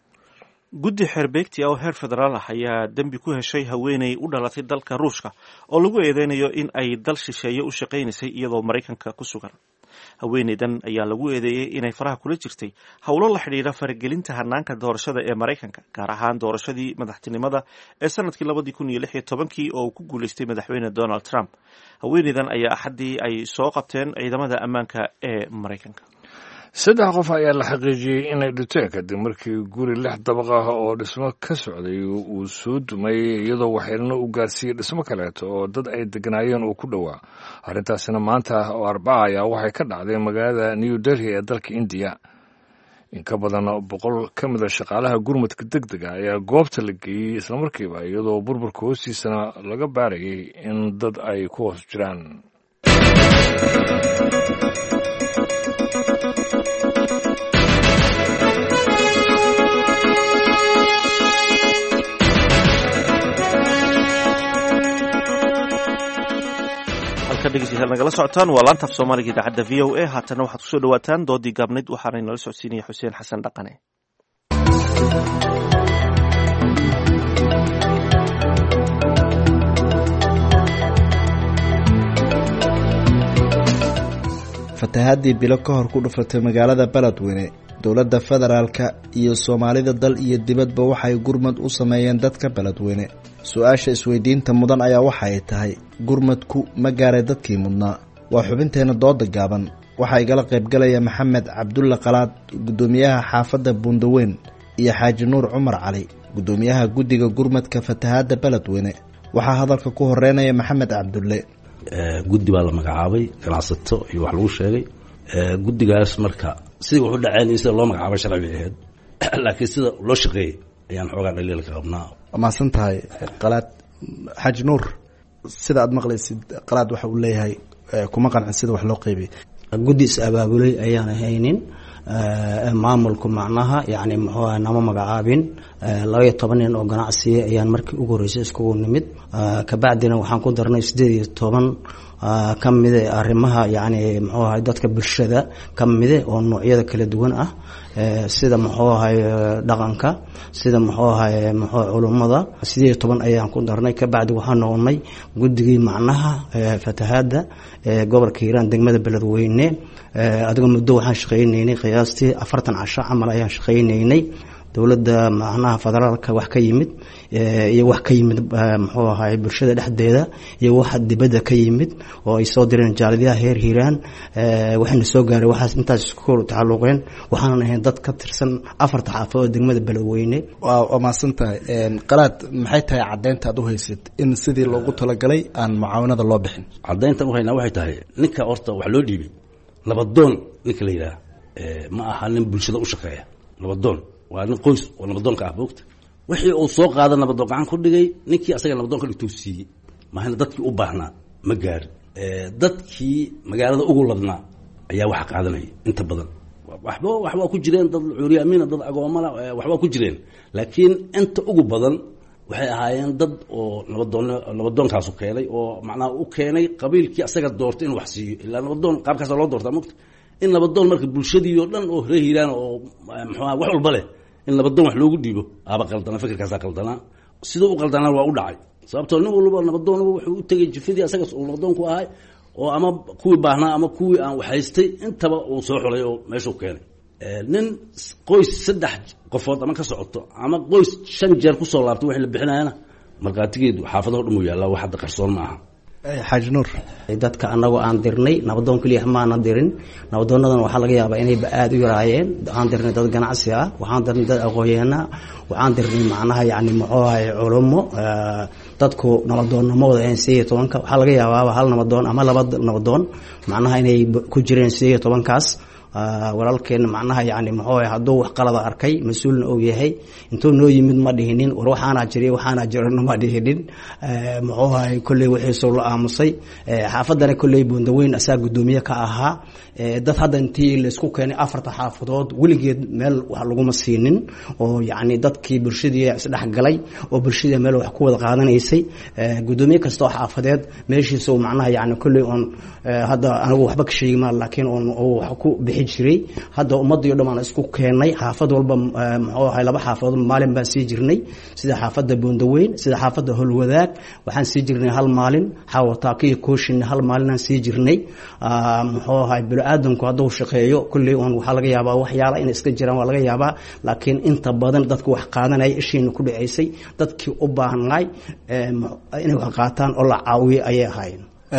A: guddi xeerbeegti oo heer federaal ah ayaa dembi ku heshay haweeney u dhalatay dalka Ruushka oo lagu eedeynayo in ay dal shisheeye u shaqaynaysay iyadoo Mareykanka ku sugan. haweeneydan ayaa lagu eedeeyey inay faraha kula jirtay howlo la xidhiidha faragelinta hanaanka doorashada ee Mareykanka gaar ahaan doorashadii madaxtinimada ee sanadkii labadii kun iyo lix iyo tobankii oo uu ku guuleystay madaxweyne Donald Trump. haweeneydan ayaa axadii ay soo qabteen ciidamada ammaanka ee Mareykanka.
B: saddex qof ayaa la xaqiijiyey inay dhinteen kadib markii guri lix dabaq ah oo dhismo ka socday uu soo dumay iyadoo waxyeello u gaarsiiyey dhismo kaleeto oo dad ay deganaayeen uu ku dhowaa. arrintaasina maanta oo arbaca ayaa waxay ka dhacday magaalada New Delhi ee dalka India. in ka badan boqol ka mid a shaqaalaha gurmadka degdega ayaa goobta la geeyey islamarkiiba iyadoo burburka hoostiisana laga baarayay in dad ay ku hoos jiraan.
A: dhegeystayaal nagala socotaan waa laanta af soomaaliga idaacadda v o a haatana waxaad kusoo dhawaataan doodii gaabnayd waxaana inala socodsiinaya xuseen xasan dhaqane.
H: fatahaadii bilo ka hor ku dhufatay magaalada beledweyne dowladda federaalka iyo soomaalida dal iyo dibadba waxay gurmad u sameeyeen dadka beledweyne. su-aasha isweydiinta mudan ayaa waxa ay tahay gurmadku ma gaaray dadkii mudnaa? waa xubinteena dooda gaaban waxaa igala qaybgalaya maxamed cabdulle qalaad guddoomiyaha xaafadda buundaweyn iyo xaaji nuur cumar cali guddoomiyaha guddiga gurmadka fatahaadda beledweyne. waxaa hadalka ku horeynaya maxamed cabdulle.
P: guddi baa la magacaabay ganacsato iyo wax lagu sheegay. guddigaas marka sidii wuxuu dhaceen sida loo magacaabay sharci bay ahayd laakiin sida loo shaqeeyey ayaan xoogaa dhaliil ka qabnaa.
H: maasan tahay qalaad. xaaji nuur sida aad maqlaysid qalaad waxa uu leeyahay kuma qancin sida wax loo qeybiyey.
Q: guddi is abaabulay ayaan haynin maamulku macnaha yani muxuu nama magacaabin. laba iyo toban nin oo ganacsiya ayaan markii ugu horreysay iskugu nimid kabacdina waxaan ku darnay siddeed iyo toban ka mide arrimaha yani muxuu ahay dadka bulshada ka mide oo noocyada kala duwan ah sida muxuu ahay dhaqanka sida muxuu ahay muxuu culummada siddeed iyo toban ayaan ku darnay. kabacdi waxaan noqonay guddigii macnaha fatahaadda gobolka Hiiraan degmada beledweyne. adiga muddo waxaan shaqaynaynay qiyaastii afartan casho camal ayaan shaqaynaynay. dowladda macnaha federaalka wax ka yimid iyo wax ka yimid muxuu ahay bulshada dhexdeeda iyo wax dibadda ka yimid oo ay soo direen jaaliyadaha heer Hiiraan waxayna soo gaaray waxaas intaas isku tacaluqeen waxaan ahayn dad ka tirsan afarta xaafadood degmada beledweyne.
H: waa maasantahay qalaad maxay tahay caddeynta aad u haysid in sidii loogu talagalay aan mucaawanada loo bixin?
P: caddeynta u haynaa waxay tahay ninka horta wax loo dhiibay nabadoon ninka la yidhaah ma aha nin bulshada u shaqeeya. nabadoon waa nin qoys oo nabadoonka ah boogta wixii uu soo qaada nabadoon gacan ku dhigay ninkii asaga nabadoonka dhigtuu siiyey mahayna dadkii u baahnaa ma gaarin dadkii magaalada ugu ladnaa ayaa wax qaadanaya inta badan waxba waxbaa ku jireen dad cuuryaamiina dad agoomala waxbaa ku jireen laakiin inta ugu badan waxay ahaayeen dad oo nabadoon nabadoonkaasu keenay oo macnaha u keenay qabiilkii asaga doortay in wax siiyo ilaa nabadoon qaabkaas loo doortaa mugta in nabadoon marka bulshadii oo dhan oo reer hiiraan oo muxuu wax walba leh in nabadoon wax loogu dhiibo aaba qaldana fikirkaasa qaldanaa sidoo u qaldanaa waa u dhacay sababtoo nin walba nabadoon wuxuu u tegay jifadii asaga uu nabadoon ku ahay oo ama kuwii baahnaa ama kuwii aan waxaystay intaba uu soo xulay oo meeshuu keenay nin qoys saddex qofood ama ka socoto ama qoys shan jeer kusoo laabtay wixii la bixinayana markaatigeedu xaafadaha dhan uu yaallaa wax hadda qarsoon ma aha
Q: xaaji nuur dadka anagoo aan dirnay nabadoon keliya maana dirin nabadoonadan waxaa laga yaabaa inayba aada u yaraayeen waxaan dirnay dad ganacsi ah waxaan dirnay dad aqoonyahanaa waxaan dirnay macnaha yani muxuu ahay culumo dadku nabadoonnimo wada ahayn sideed iyo tobanka waxaa laga yaabaaba hal nabadoon ama laba nabadoon macnaha inay ku jireen sideed iyo tobankaas walaalkeena macnaha yani muxuu ahay hadduu wax qalada arkay mas-uulna og yahay intuu noo yimid ma dhihinin war waxaanaa jiriy waxaanaa jirana ma dhihinin muxuu ahay kolley wixiisuu la aamusay xaafadana kolley buundaweyn asaa guddoomiye ka ahaa dad hadda intii laisku keenay afarta xaafadood weligeed meel wax laguma siinin oo yani dadkii bulshadii isdhexgalay oo bulshadii meel wax ku wada qaadanaysay guddoomiye kastoo xaafadeed meeshiisa macnaha yani kolley oon hadda anigu waxba ka sheegi maa laakiin oon wax ku bixi jiray hadda ummadii o dhan aan isku keenay xaafad walba muxuu ahay laba xaafadood maalin baan sii jirnay sida xaafadda buundaweyn sida xaafadda holwadaag waxaan sii jirnay hal maalin xawataakiyo kooshinna hal maalinaan sii jirnay muxuu ahay bini-aadamku hadduu shaqeeyo kulley un waxaa laga yaabaa waxyaala inay iska jiraan waa laga yaabaa laakiin inta badan dadka wax qaadanaya ishiina ku dhaceysay dadkii u baahnay inay wax qaataan oo la caawiyo ayay ahaayeen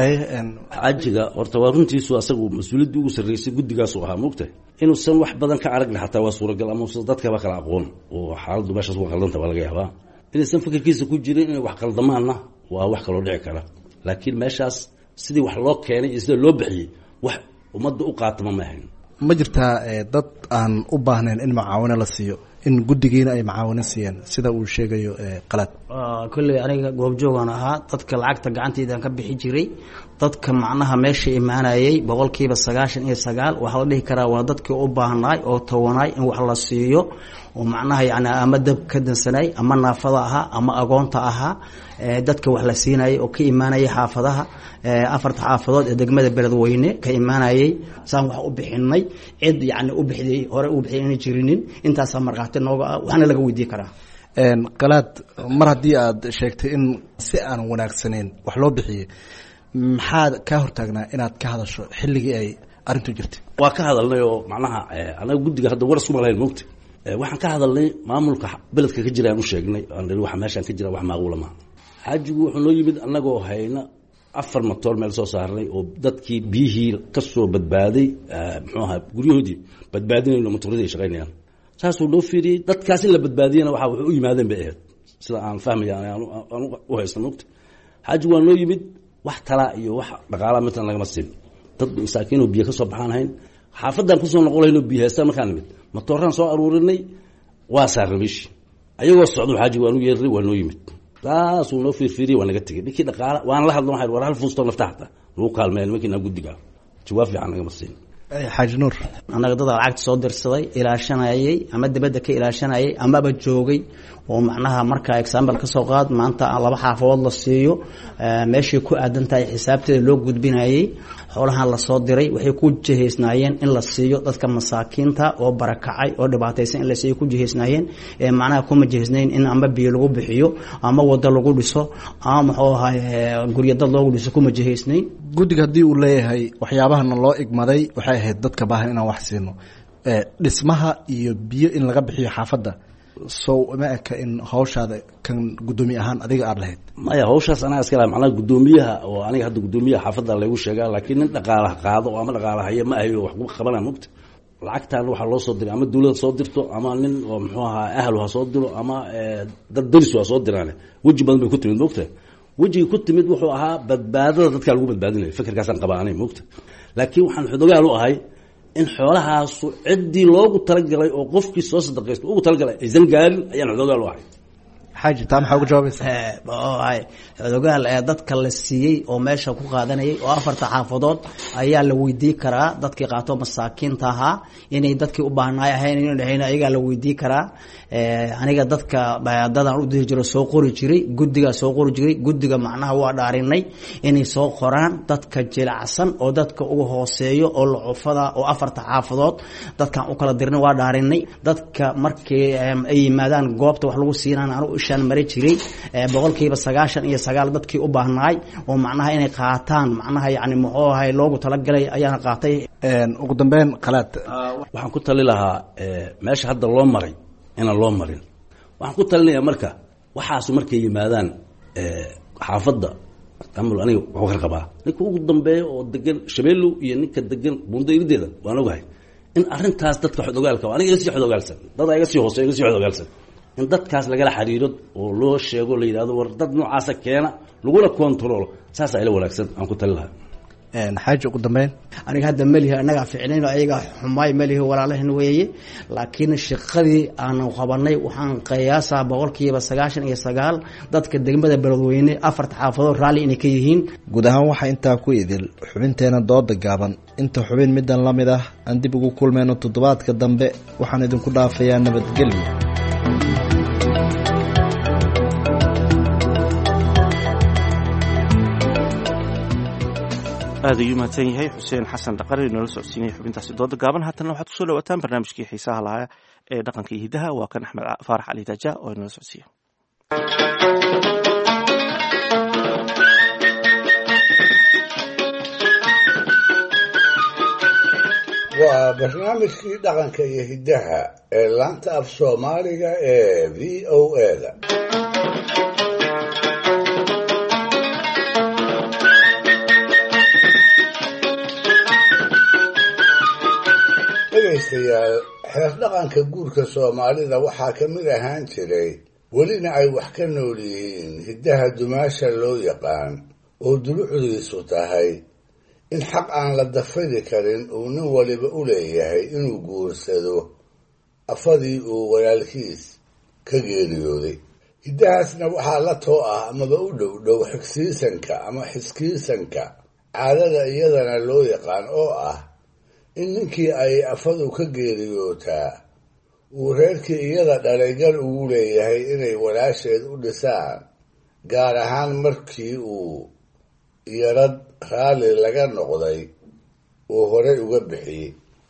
P: xaajiga horta waa runtiisu asagu mas-uuliyaddii ugu sarreysay guddigaasu ahaa moogtahay inuusan wax badan ka aragna xataa waa suuragal ama usan dadkaba kala aqoon oo xaaladdu meeshaas uga qaldanta waa laga yaabaa inaysan fikirkiisa ku jirin inay wax qaldamaanna waa wax kaloo dhici kara laakiin meeshaas sidii wax loo keenay iyo sida loo bixiyey wax ummadda u qaatama ma ahayn
R: ma jirtaa dad aan u baahnayn in macaawino la siiyo in guddigiina ay macaawino siiyeen sida uu sheegayo qalad
Q: kolley aniga goobjoogaan ahaa dadka lacagta gacanteydaan ka bixi jiray dadka macnaha meesha imaanayay boqolkiiba sagaashan iyo sagaal waxaa la dhihi karaa waa dadkii u baahnaay oo tawanaay in wax la siiyo oo macnaha yani ama dab ka dansanay ama naafada ahaa ama agoonta ahaa dadka wax la siinayay oo ka imaanayay xaafadaha afarta xaafadood ee degmada beledweyne ka imaanayay saan wax u bixinay cid yani u bixday hore u bixiyay inay jirinin intaasaa markhaati nooga ah waxaana laga weydiin karaa
R: qalaad mar haddii aad sheegtay in si aan wanaagsaneyn wax loo bixiyey maxaad kaa hortaagnaa inaad ka hadasho xilligii ay arrintu jirtay
P: waa ka hadalnay oo macnaha anaga guddiga hadda war iskuma lahayn moogta waxaan ka hadalnay maamulka beledka ka jira aan u sheegnay aan waxa meeshaan ka jira wax maaquula maaha xaajigu wuxuu noo yimid annagoo hayna afar matoor meel soo saarnay oo dadkii biyihii ka soo badbaaday muxuu ahaa guryahoodii badbaadinayno matooradii ay shaqaynayaan saasuu noo fiiriyey dadkaas in la badbaadiyana waxa wuxuu u yimaadeen bay ahayd sida aan fahmaya aan u haysta moogta xaajigu waa noo yimid wax talaa iyo wax dhaqaalaa midna lagama siin dad masaakiinoo biyo ka soo baxaan hayn xaafaddaan kusoo noqolayno biyo heestaan markaan nimid matooraan soo aruurinay waa saarnay meeshii ayagoo socdo xaaji waan u yeernay waa noo yimid saasuu noo fiirfiiriyey waa naga tegey ninkii dhaqaala waan la hadlo waxay war hal fuustoo nafta xataa nagu kaalmeen markiinaa guddigaa jawaab fiican nagama siin
R: xaaji nuur
Q: annaga dad lacagta soo dirsaday ilaashanayay ama dibadda ka ilaashanayay amaba joogay oo macnaha markaa example ka soo qaad maanta laba xaafadood la siiyo meeshii ku aadan tahay xisaabteeda loo gudbinayay xoolahan la soo diray waxay ku jihaysnaayeen in la siiyo dadka masaakiinta oo barakacay oo dhibaataysan in la siiyo ku jihaysnaayeen ee macnaha kuma jihaysnayn in amba biyo lagu bixiyo ama wado lagu dhiso ama muxuu ahay guryo dad loogu dhiso kuma jihaysnayn
R: guddiga haddii uu leeyahay waxyaabahana loo igmaday waxay ahayd dadka baahan inaan wax siino dhismaha iyo biyo in laga bixiyo xaafadda sow ma eka in hawshaada kan guddoomiye ahaan adiga aad lahayd
P: maya hawshaas anaa iska lahay macnaha guddoomiyaha oo aniga hadda guddoomiyaha xaafadda laygu sheegaa laakiin nin dhaqaalaha qaado oo ama dhaqaalahaya ma ahayo wax ku qabana mogta lacagtaan waxaa loo soo diray ama dawladda soo dirto ama nin oo muxuu ahaa ahlu ha soo diro ama dad darisu ha soo diraane weji badan bay ku timid mogta wejigii ku timid wuxuu ahaa badbaadada dadkaa lagu badbaadinayo fikirkaasaan qabaa anay mogta laakiin waxaan xodogaal u ahay in xoolahaasu ciddii loogu talagalay oo qofkii soo sadaqaysto ugu talagalay aysan gaarin ayaan xodogaal u ahay
R: xaaji taa maxaa uga jawaabaysa
Q: ay xodogaal ee dadka la siiyey oo meesha ku qaadanayay oo afarta xaafadood ayaa la weydii karaa dadkii qaato masaakiinta ahaa inay dadkii u baahnaay ahayn inay dhahayn ayaga la weydii karaa aniga dadka dadan u diri jiro soo qori jiray guddiga soo qori jiray guddiga macnaha waa dhaarinay inay soo qoraan dadka jilicsan oo dadka ugu hooseeyo oo la cufada oo afarta xaafadood dadkan u kala dirnay waa dhaarinay dadka markii ay yimaadaan goobta wax lagu siinaan anu ishaan mari jiray boqolkiiba sagaashan iyo sagaal dadkii u baahnaay oo macnaha inay qaataan macnaha yani muxuu ahay loogu talagalay ayaana qaatay
R: ugu dambeyn qalaad
P: waxaan ku tali lahaa meesha hadda loo maray inaan loo marin waxaan ku talinayaa marka waxaasu markay yimaadaan xaafadda amul aniga wuxuu ka qabaa ninka ugu dambeeya oo degan shabeellow iyo ninka degan buundayrideeda waan ogahay in arrintaas dadka xodogaalka aniga iga sii xodogaalsan dad iga sii hooseeya iga sii xodogaalsan in dadkaas lagala xiriiro oo loo sheego la yidhahdo war dad noocaasa keena laguna kontrolo saasaa ila wanaagsan aan ku tali lahaa
R: xaaji ugu dambeyn
Q: aniga hadda melihi annagaa ficnayn ayaga xumaay melihi walaalahan weeye laakiin shaqadii aanu qabanay waxaan qiyaasaa boqolkiiba sagaashan iyo sagaal dadka degmada beledweyne afarta xaafadood raalli inay ka yihiin
H: guud ahaan waxaa intaa ku idil xubinteena dooda gaaban inta xubin middan la mid ah aan dib ugu kulmayno toddobaadka dambe waxaan idinku dhaafayaa nabadgelyo
A: aad ayuu mahadsan yahay xuseen xasan dhaqari noola socodsiinaya xubintaasi dooda gaaban haatanna waxaad kusoo dhawaataan barnaamijkii xiisaha lahaa ee dhaqanka iyo hidaha waa kan axmed faarax cali daaja oo inoola socodsiiya
D: waa barnaamijkii dhaqanka iyo hidaha ee laanta af soomaaliga ee v o a-da dhegaystayaal xeer dhaqanka guurka soomaalida waxaa ka mid ahaan jiray welina ay wax ka nool yihiin hiddaha dumaasha loo yaqaan oo dulucdiisu tahay in xaq aan la dafiri karin uu nin waliba u leeyahay inuu guursado afadii uu walaalkiis ka geeriyooday hiddahaasna waxaa la too ah amaba u dhow dhow xigsiisanka ama xiskiisanka caadada iyadana loo yaqaan oo ah in ninkii ay afadu ka geeriyootaa uu reerkii iyada dhalay gar ugu leeyahay inay walaasheed u dhisaan gaar ahaan markii uu yarad raalli laga noqday uu horey uga bixiyey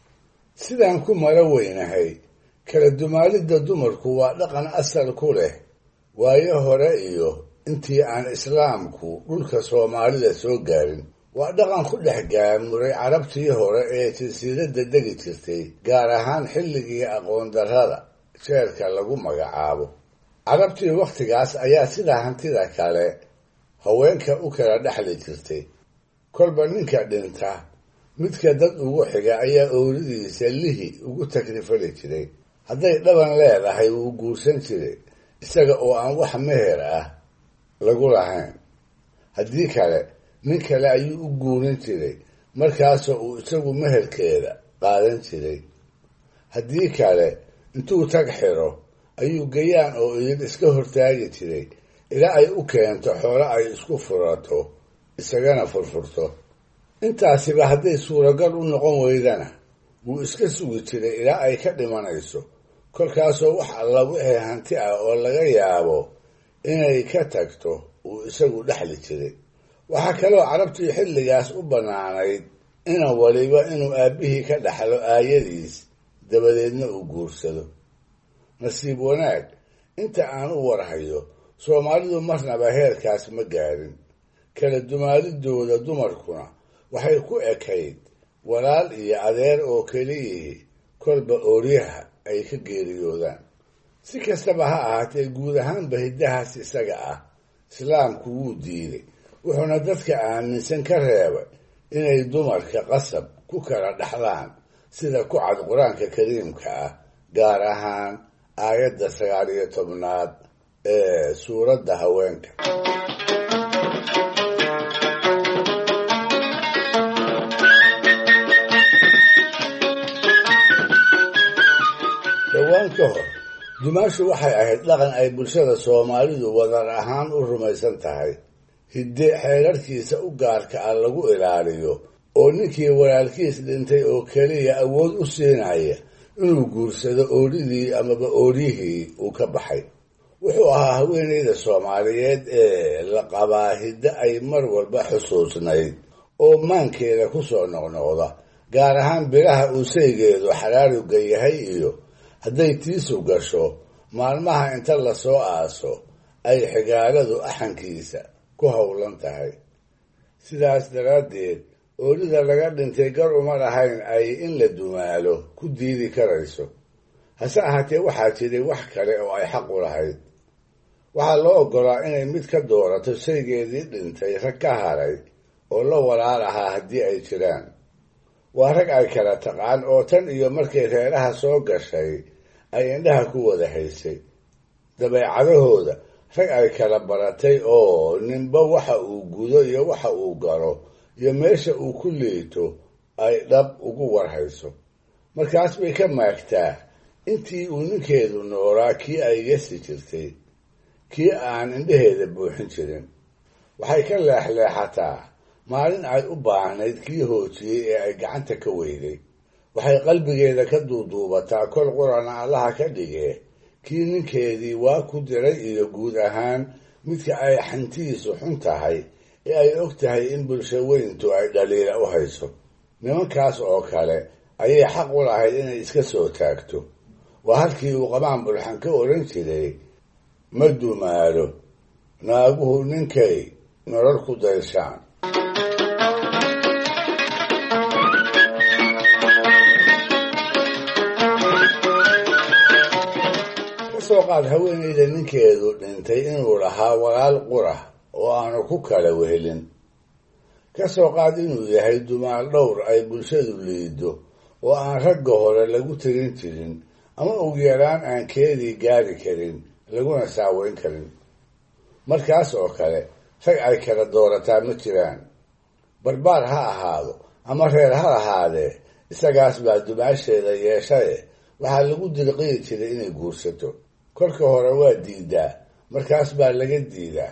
D: sidaan ku mara weynahay kala dumaalidda dumarku waa dhaqan asal ku leh waayo hore iyo intii aan islaamku dhulka soomaalida soo gaarin waa dhaqan ku dhex gaamuray carabtii hore ee jasiiradda degi jirtay gaar ahaan xilligii aqoon darrada jeerka lagu magacaabo carabtii wakhtigaas ayaa sidaa hantida kale haweenka u kala dhexli jirtay kolba ninka dhinta midka dad ugu xiga ayaa ooridiisa lihi ugu takrifali jiray hadday dhaban leedahay wuu guursan jiray isaga oo aan wax meher ah lagu lahayn haddii kale nin kale ayuu u guurin jiray markaasoo uu isagu meherkeeda qaadan jiray haddii kale intuu tag xiro ayuu gayaan oo idin iska hortaagi jiray ilaa ay u keento xoolo ay isku furato isagana furfurto intaasiba hadday suuragal u noqon weydana wuu iska sugi jiray ilaa ay ka dhimanayso kolkaasoo wax alla wixii hanti ah oo laga yaabo inay ka tagto uu isagu dhexli jiray waxaa kaloo carabtii xilligaas u bannaanayd inan waliba inuu aabbihii ka dhaxlo aayadiis dabadeedna uu guursado nasiib wanaag inta aan u warhayo soomaalidu marnaba heerkaas ma gaarin kala dumaalidooda dumarkuna waxay ku ekayd walaal iyo adeer oo keliyihii kolba ooryaha ay ka geeriyoodaan si kastaba ha ahaatee guud ahaanba hiddahaas isaga ah islaamku wuu diiday wuxuuna dadka aaminsan ka reebay inay dumarka qasab ku kala dhaxlaan sida ku cad qur-aanka kariimka ah gaar ahaan aayadda sagaal iyo tobnaad ee suuradda haweenka dhowaan ka hor dumaashu waxay ahayd dhaqan ay bulshada soomaalidu wadar ahaan u rumaysan tahay, hidde xeerarkiisa u gaarka ah lagu ilaaliyo, oo ninkii walaalkiis dhintay oo keliya awood u siinaya inuu guursado oodhidii amaba ooryihii uu ka baxay. wuxuu ahaa haweenayda soomaaliyeed ee la qabaa hidde ay mar walba xusuusnayd oo maankeeda ku soo noqnoqda, gaar ahaan bilaha uu saygeedu xaraaruga yahay iyo hadday tiisu gasho maalmaha inta lasoo aaso ay xigaaladu axankiisa ku howlan tahay. sidaas daraaddeed oodhida laga dhintay gar uma lahayn ay in la dumaalo ku diidi karayso. hase ahaatee waxaa jiray wax kale oo ay xaq u lahayd. waxaa loo oggolaa inay mid ka doorato saygeedii dhintay rag ka haray oo la walaal ahaa haddii ay jiraan. waa rag ay kala taqaan oo tan iyo markay reeraha soo gashay ay indhaha ku wada haysay. dabeecadahooda rag ay kala baratay oo ninba waxa uu gudo iyo waxa uu galo iyo meesha uu ku liito ay dhab ugu warhayso. markaas bay ka maagtaa intii uu ninkeedu noolaa kii ay yasi jirtay, kii aan indhaheeda buuxin jirin. waxay ka leexleexataa maalin ay u baahnayd kii hoojiyey ee ay gacanta ka weyday. waxay qalbigeeda ka duuduubataa kol qurana allaha ka dhigee kii ninkeedii waa ku diray iyo guud ahaan midka ay xantiisu xun tahay ee ay og tahay in bulsho weyntu ay dhaliila u hayso. nimankaas oo kale ayay xaq u lahayd inay iska soo taagto. waa halkii uu qabaan bulxan ka odhan jiray, ma dumaalo naaguhu ninkay nolol ku dayshaan. kasoo qaad haweenayda ninkeedu dhintay inuu lahaa walaal qura oo aanu ku kala wehelin. kasoo qaad inuu yahay dumaal dhowr ay bulshadu liido oo aan ragga hore lagu tirin jirin ama ugu yaraan aan keedii gaari karin laguna saaweyn karin. markaas oo kale rag ay kala doorataa ma jiraan. barbaar ha ahaado ama reer ha ahaadee isagaas baa dumaasheeda yeeshaye waxaa lagu dirqiyi jiray inay guursato. kolka hore waa diidaa, markaas baa laga diidaa.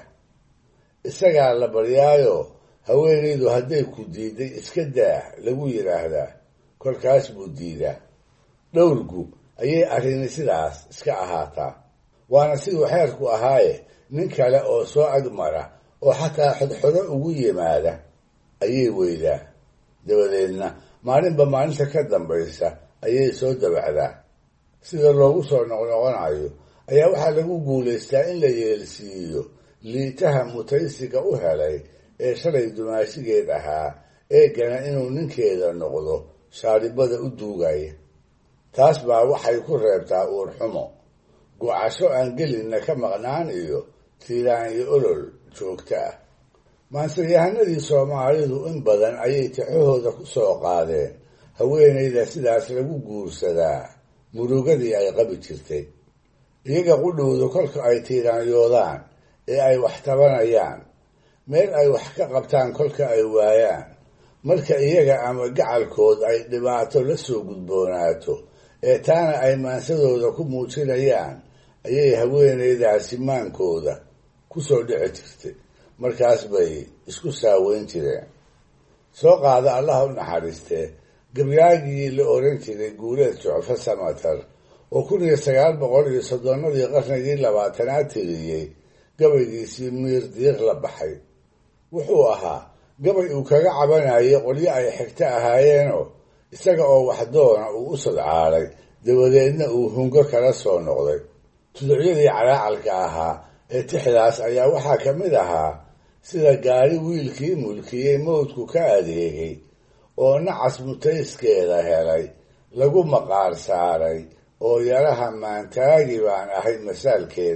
D: isagaa la baryaayo haweenaydu hadday ku diiday iska daah lagu yidhaahdaa, kolkaas buu diidaa. dhowrgu ayay arrini sidaas iska ahaataa. waana siduu xeerku ahaaye nin kale oo soo agmara oo xataa xodxodo ugu yimaada ayay weydaa. dabadeedna maalinba maalinta ka dambaysa ayay soo dabacdaa. sida loogu soo noqnoqonayo ayaa waxaa lagu guulaystaa in la yeelsiiyo liitaha mutaysiga u helay ee shalay dumaashigeed ahaa eegana inuu ninkeeda noqdo shaaribada u duugaya. taas baa waxay ku reebtaa uur xumo, go-casho aan gelinna ka maqnaan iyo tiiraan iyo olol joogta ah. maanseyahanadii soomaalidu in badan ayay tixahooda ku soo qaadeen haweenayda sidaas lagu guursadaa murugadii ay qabi jirtay. iyaga qudhowda kolka ay tiiraanyoodaan ee ay wax tabanayaan, meel ay wax ka qabtaan kolka ay waayaan, marka iyaga ama gacalkood ay dhibaato la soo gudboonaato ee taana ay maansadooda ku muujinayaan, ayay haweenaydaasi maankooda ku soo dhici jirtay. markaas bay isku saaweyn jireen. soo qaada allah u naxariistee gabyaagii la oran jiray guuleed jucfo samatar oo kun iyo sagaal boqol iyo soddonadii qarnigii labaatanaad tiriyey gabaygiisii miir diiq la baxay. wuxuu ahaa gabay uu kaga cabanayay qolyo ay xigto ahaayeenoo isaga oo waxdoona uu u sadcaalay, dabadeedna uu hungo kala soo noqday. tuducyadii calaacalka ahaa ee tixdaas ayaa waxaa ka mid ahaa sida gaari wiilkii mulkiyey mawdku ka adeegay oo nacas mutayskeeda helay lagu maqaar saaray oo yaraha maantaagi baan ahay masaalkeeda.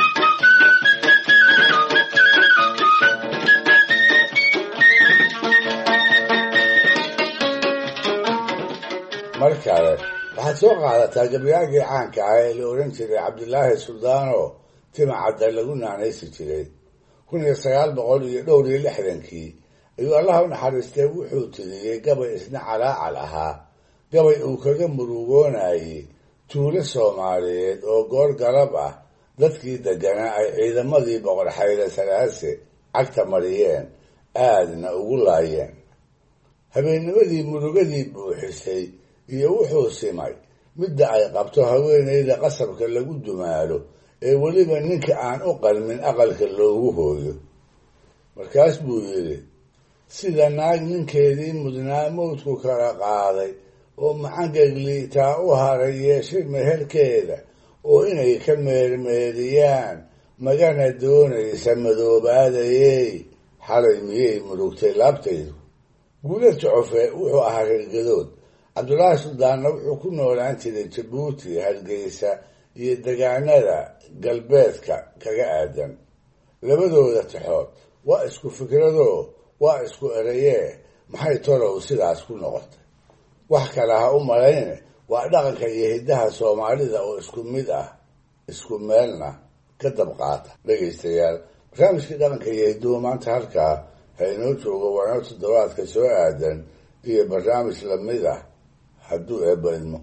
D: mar kale waxaad soo qaadataa gabyaagii caanka ah ee la oran jiray cabdilaahi suldaanoo tima cadda lagu naanaysi jiray. kun iyo sagaal boqol iyo dhowr iyo lixdankii ayuu allaha u naxariistee wuxuu tiriyey gabay isna calaacal ahaa, gabay uu kaga murugoonayey tuulo soomaaliyeed oo goor galab ah dadkii degganaa ay ciidamadii boqor xayle salaase cagta mariyeen aadna ugu laayeen habeennimadii murugadii buuxisay iyo wuxuu simay midda ay qabto haweenayda qasabka lagu dumaalo ee weliba ninka aan u qalmin aqalka loogu hooyo markaas buu yidhi sida naag ninkeedii mudnaa mawdku kala qaaday oo macangegliitaa u haray yeeshay meherkeeda oo inay ka meermeeriyaan magana doonaysa madoobaadayey xalay miyay murugtay laabtaydu guula jocofe wuxuu ahaa reergadood cabdulaahi suldaanna wuxuu ku noolaan jiray jabuuti hargeysa iyo degaanada galbeedka kaga aadan labadooda taxood waa isku fikradoo waa isku erayee maxay tolow sidaas ku noqotay wax kale ha u malayne waa dhaqanka iyo hiddaha soomaalida oo isku mid ah isku meelna ka dabqaata dhegaystayaal barnaamijkii dhaqanka iyo hidduhu maanta halkaa ha inoo joogo waano toddobaadka soo aadan iyo barnaamij lamid ah hadduu eebba idmo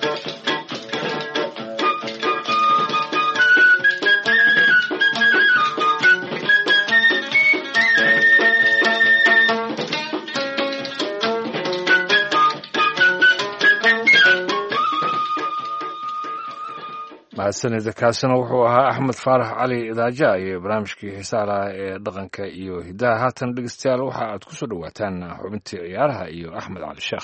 B: mahadsanida kaasina wuxuu ahaa axmed faarax cali idaaja iyo barnaamijkii xiisaha laha ee dhaqanka iyo hiddaha haatan dhegeystayaal waxa aad ku soo dhowaataan xubintii ciyaaraha iyo axmed cali sheekh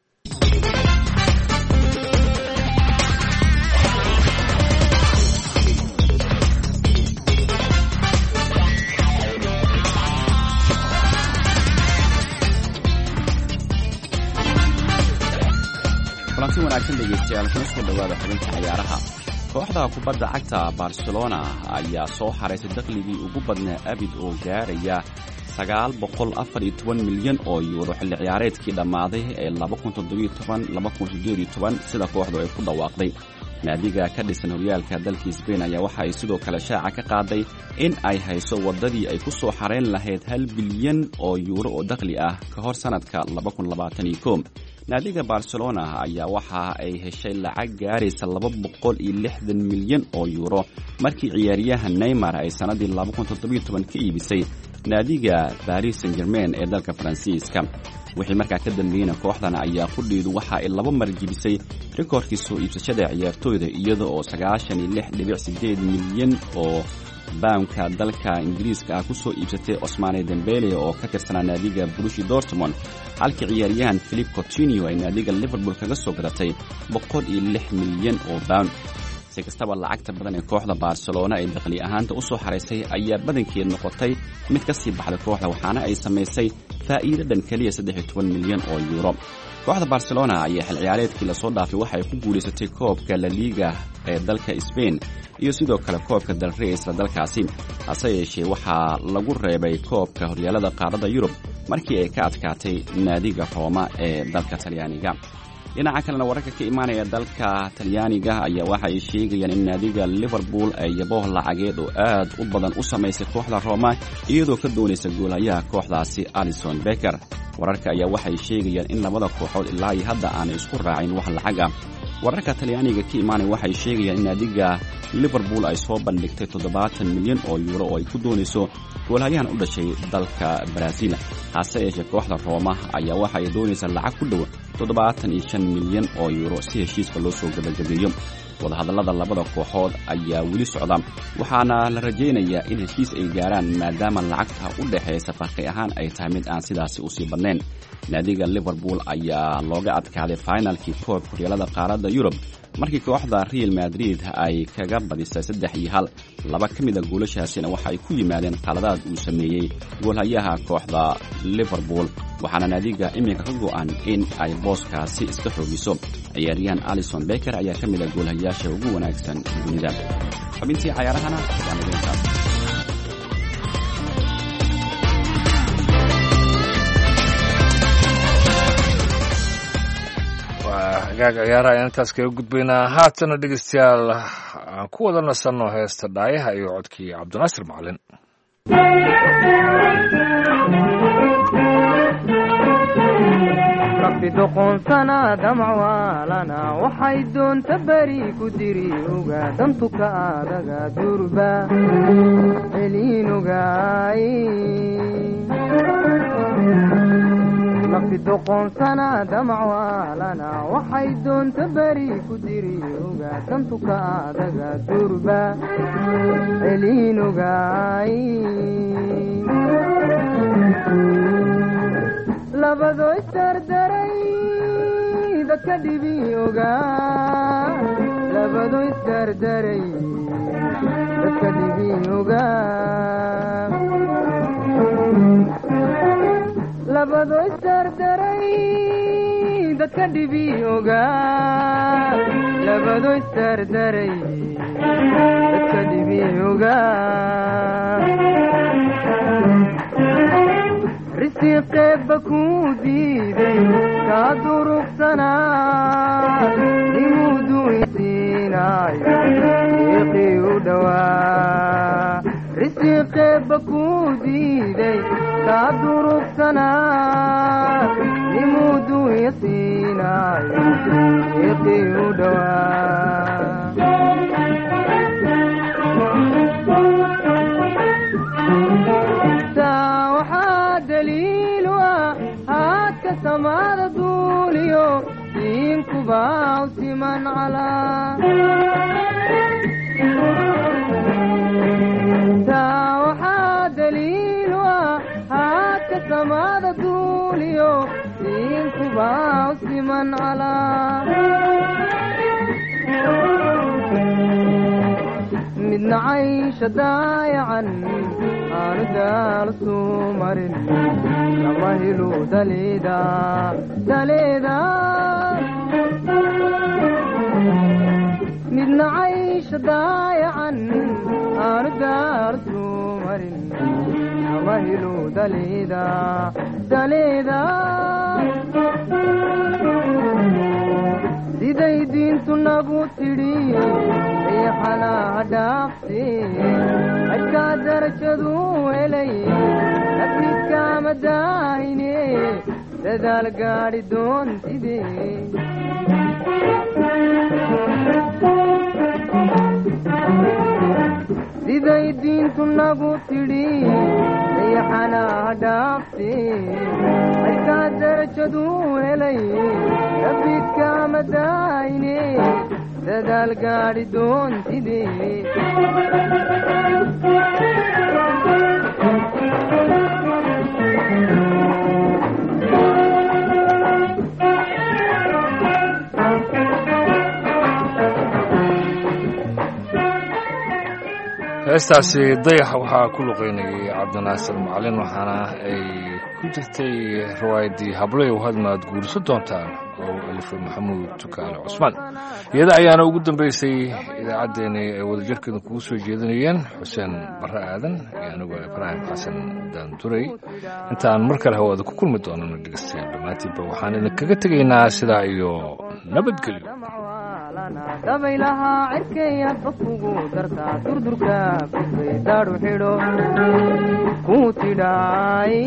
S: kulanti wanaagsan dhegeystayaal kuna soo dhowaada xubinta ciyaaraha kooxda kubadda cagta barcelona ayaa soo xaraysay dakhligii ugu badnaa abid oo gaaraya sagaal boqol afar iyo toban milyan oo yuuro xilli ciyaareedkii dhammaaday ee laba kun toddobiyo toban laba kun siddeed iyo toban sida kooxdu ay ku dhawaaqday naadiga ka dhisan horyaalka dalka Spain ayaa waxa ay sidoo kale shaaca ka qaaday in ay hayso wadadii ay ku soo xareyn lahayd hal bilyan oo yuuro oo dakhli ah ka hor sanadka laba kun labaatan iyo kow naadiga Barcelona ayaa waxa ay heshay lacag gaaraysa laba boqol iyo lixdan milyan oo yuuro markii ciyaaryahan Neymar ay sanadii laba kun toddobiyo toban ka iibisay naadiga Paris Saint-Germain ee dalka Faransiiska wixii markaa ka dambeeyay kooxdana ayaa qudheedu waxa ay laba mar jibisay rikoorkii soo iibsashada ciyaartooyda iyada oo sagaashan iyo lix dhibic siddeed milyan oo baanka dalka Ingiriiska ah ku soo iibsatay Ousmane Dembele oo ka tirsanaa naadiga Borussia Dortmund halka ciyaaryahan Philippe Coutinho ay naadiga Liverpool kaga soo gadatay boqol iyo lix milyan oo pound si kastaba lacagta badan ee kooxda Barcelona ay dakhli ahaanta u soo xareysay ayaa badankeed noqotay mid ka sii baxday kooxda waxaana ay sameysay faa'iido dhan kaliya saddex iyo toban milyan oo euro kooxda Barcelona ayaa xil ciyaareedkii la soo dhaafay waxay ku guuleysatay koobka La Liga ee dalka Spain iyo sidoo kale koobka Del Rey ee dalkaasi hase yeeshee waxaa lagu reebay koobka horyaalada qaaradda Yurub markii ay ka adkaatay naadiga Roma ee dalka Talyaaniga dhinaca kalena wararka ka imaanaya dalka Talyaaniga ayaa waxa ay sheegayaan in naadiga Liverpool ay yabo lacageed oo aad u badan u sameysay kooxda Roma iyadoo ka doonaysa goolayaha kooxdaasi Alisson Becker wararka ayaa waxay sheegayaan in labada kooxood ilaa hadda aan isku raacin wax lacag ah wararka Talyaaniga ka imaanaya waxay sheegayaan in naadiga Liverpool ay soo bandhigtay toddobaatan milyan oo euro oo ay ku doonayso goolayahan u dhashay dalka Brazil hase yeeshee kooxda Roma ayaa waxa ay doonaysaa lacag ku dhow toddobaatan iyo shan milyan oo euro si heshiiska loo soo gabagabeeyo wadahadallada labada kooxood ayaa weli socda waxaana la rajaynayaa in heshiis ay gaaraan maadaama lacagta u dhaxaysa farqi ahaan ay tahay mid aan sidaasi u sii badnayn naadiga Liverpool ayaa looga adkaaday finalkii koobka horyaalada qaaradda Yurub markii kooxda Real Madrid ay kaga badisay saddex iyo hal laba kamid ah goolashaasina waxa ay ku yimaadeen qaladaad uu sameeyay goolhayaha kooxda Liverpool waxaana naadiga iminka ka go'an in ay booskaasi iska xoogiso ciyaaryahan Alisson Becker ayaa kamid ah goolhayaasha ugu wanaagsan dunida xubintii ciyaarahana waa nageynta
B: hagaag ciyaaraha ayaan intaas kaga gudbaynaa haatana dhegeystayaal aan ku wada nasanno heesta dhaayaha iyo codkii cabdinaasir macalin
T: رب nafti doqoonsana damcwaalana waxay doonta beri ku diri oga dantuka adaga durba celiinogaay nafti doqoonsana damcwaalana waxay doonta beri ku diri oga dantuka adaga durba celiinogaay labado isdardaray dadka dhibi ogaa labado isdardaray dadka dhibi ogaa labado isdardaray dadka dhibi ogaa labado isdardaray dadka dhibi ogaa risiqeebba kuu diiday kaa durugsanaa nimuudu isiinaayo iiqii u dhowaa risiqeebba kuu diiday kaa durugsanaa nimuudu isiinaayo iiqii u dhowaa samada duuliyo diinkubaa u siman calaa taa waxaa daliilu ah haadka samada duuliyo diinkubaa u siman calaa midna caysha daayacan aanu daal suu marin kama helu daleeda daleeda midna caysha daayacan aanu daal suu marin kama helu daleeda daleeda siday diintu nagu tidhi riixanaha dhaafsi adkaa darajadu helay nafniskaama daahine dadaal gaadhi doontide siday diintu nagu tidhi riixanaha dhaafsi adkaa darajadu helay nafniskaama daahine dadaal gaadhi doontide
B: heestaasi dayax waxaa ku luqaynayay cabdinaasir macalin waxaana ay ku jirtay riwaayaddii hableyow hadmaad guuriso doontaan oo alifay maxamuud tukaale cusmaan iyada ayaana ugu dambaysay idaacaddeenii ay wadajirkeedu kugu soo jeedinayeen xuseen barre aadan iyo anigoo ibraahim xasan daanduray intaan mar kale hawaada ku kulmi doonana dhegeystayaal dhammaantiinba waxaan idinkaga tegaynaa sidaa iyo nabadgelyo
T: dabaylahaa cirkay hadba kugu dartaa durdurka kusay daadhu xidho kuu tidhaay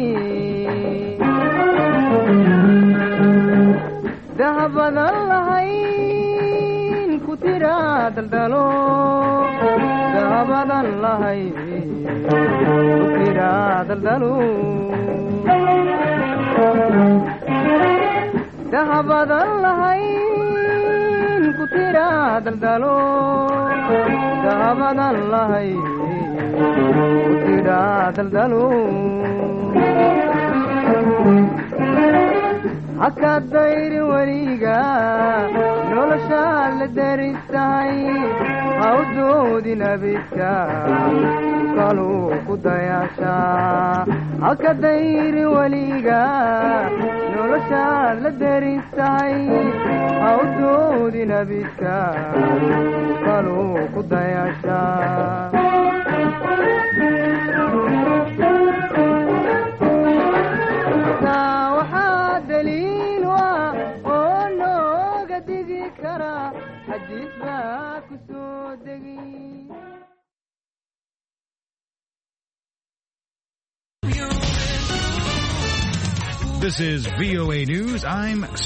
T: dahabadan lahayn ku tidhaa daldalo dahabadan lahayn ku tidhaa daldalo dahabadan lahayn ku tidhaa daldalo dahabadan lahayn ku tidhaa daldalo haka dayri weliga noloshaa la deristahay hawdoodin abidka kaluu ku dayaashaa haka dayri weliga noloshaa la deristahay hawdoodin abidka kaluu ku dayaashaa
U: This is V O A News. I'm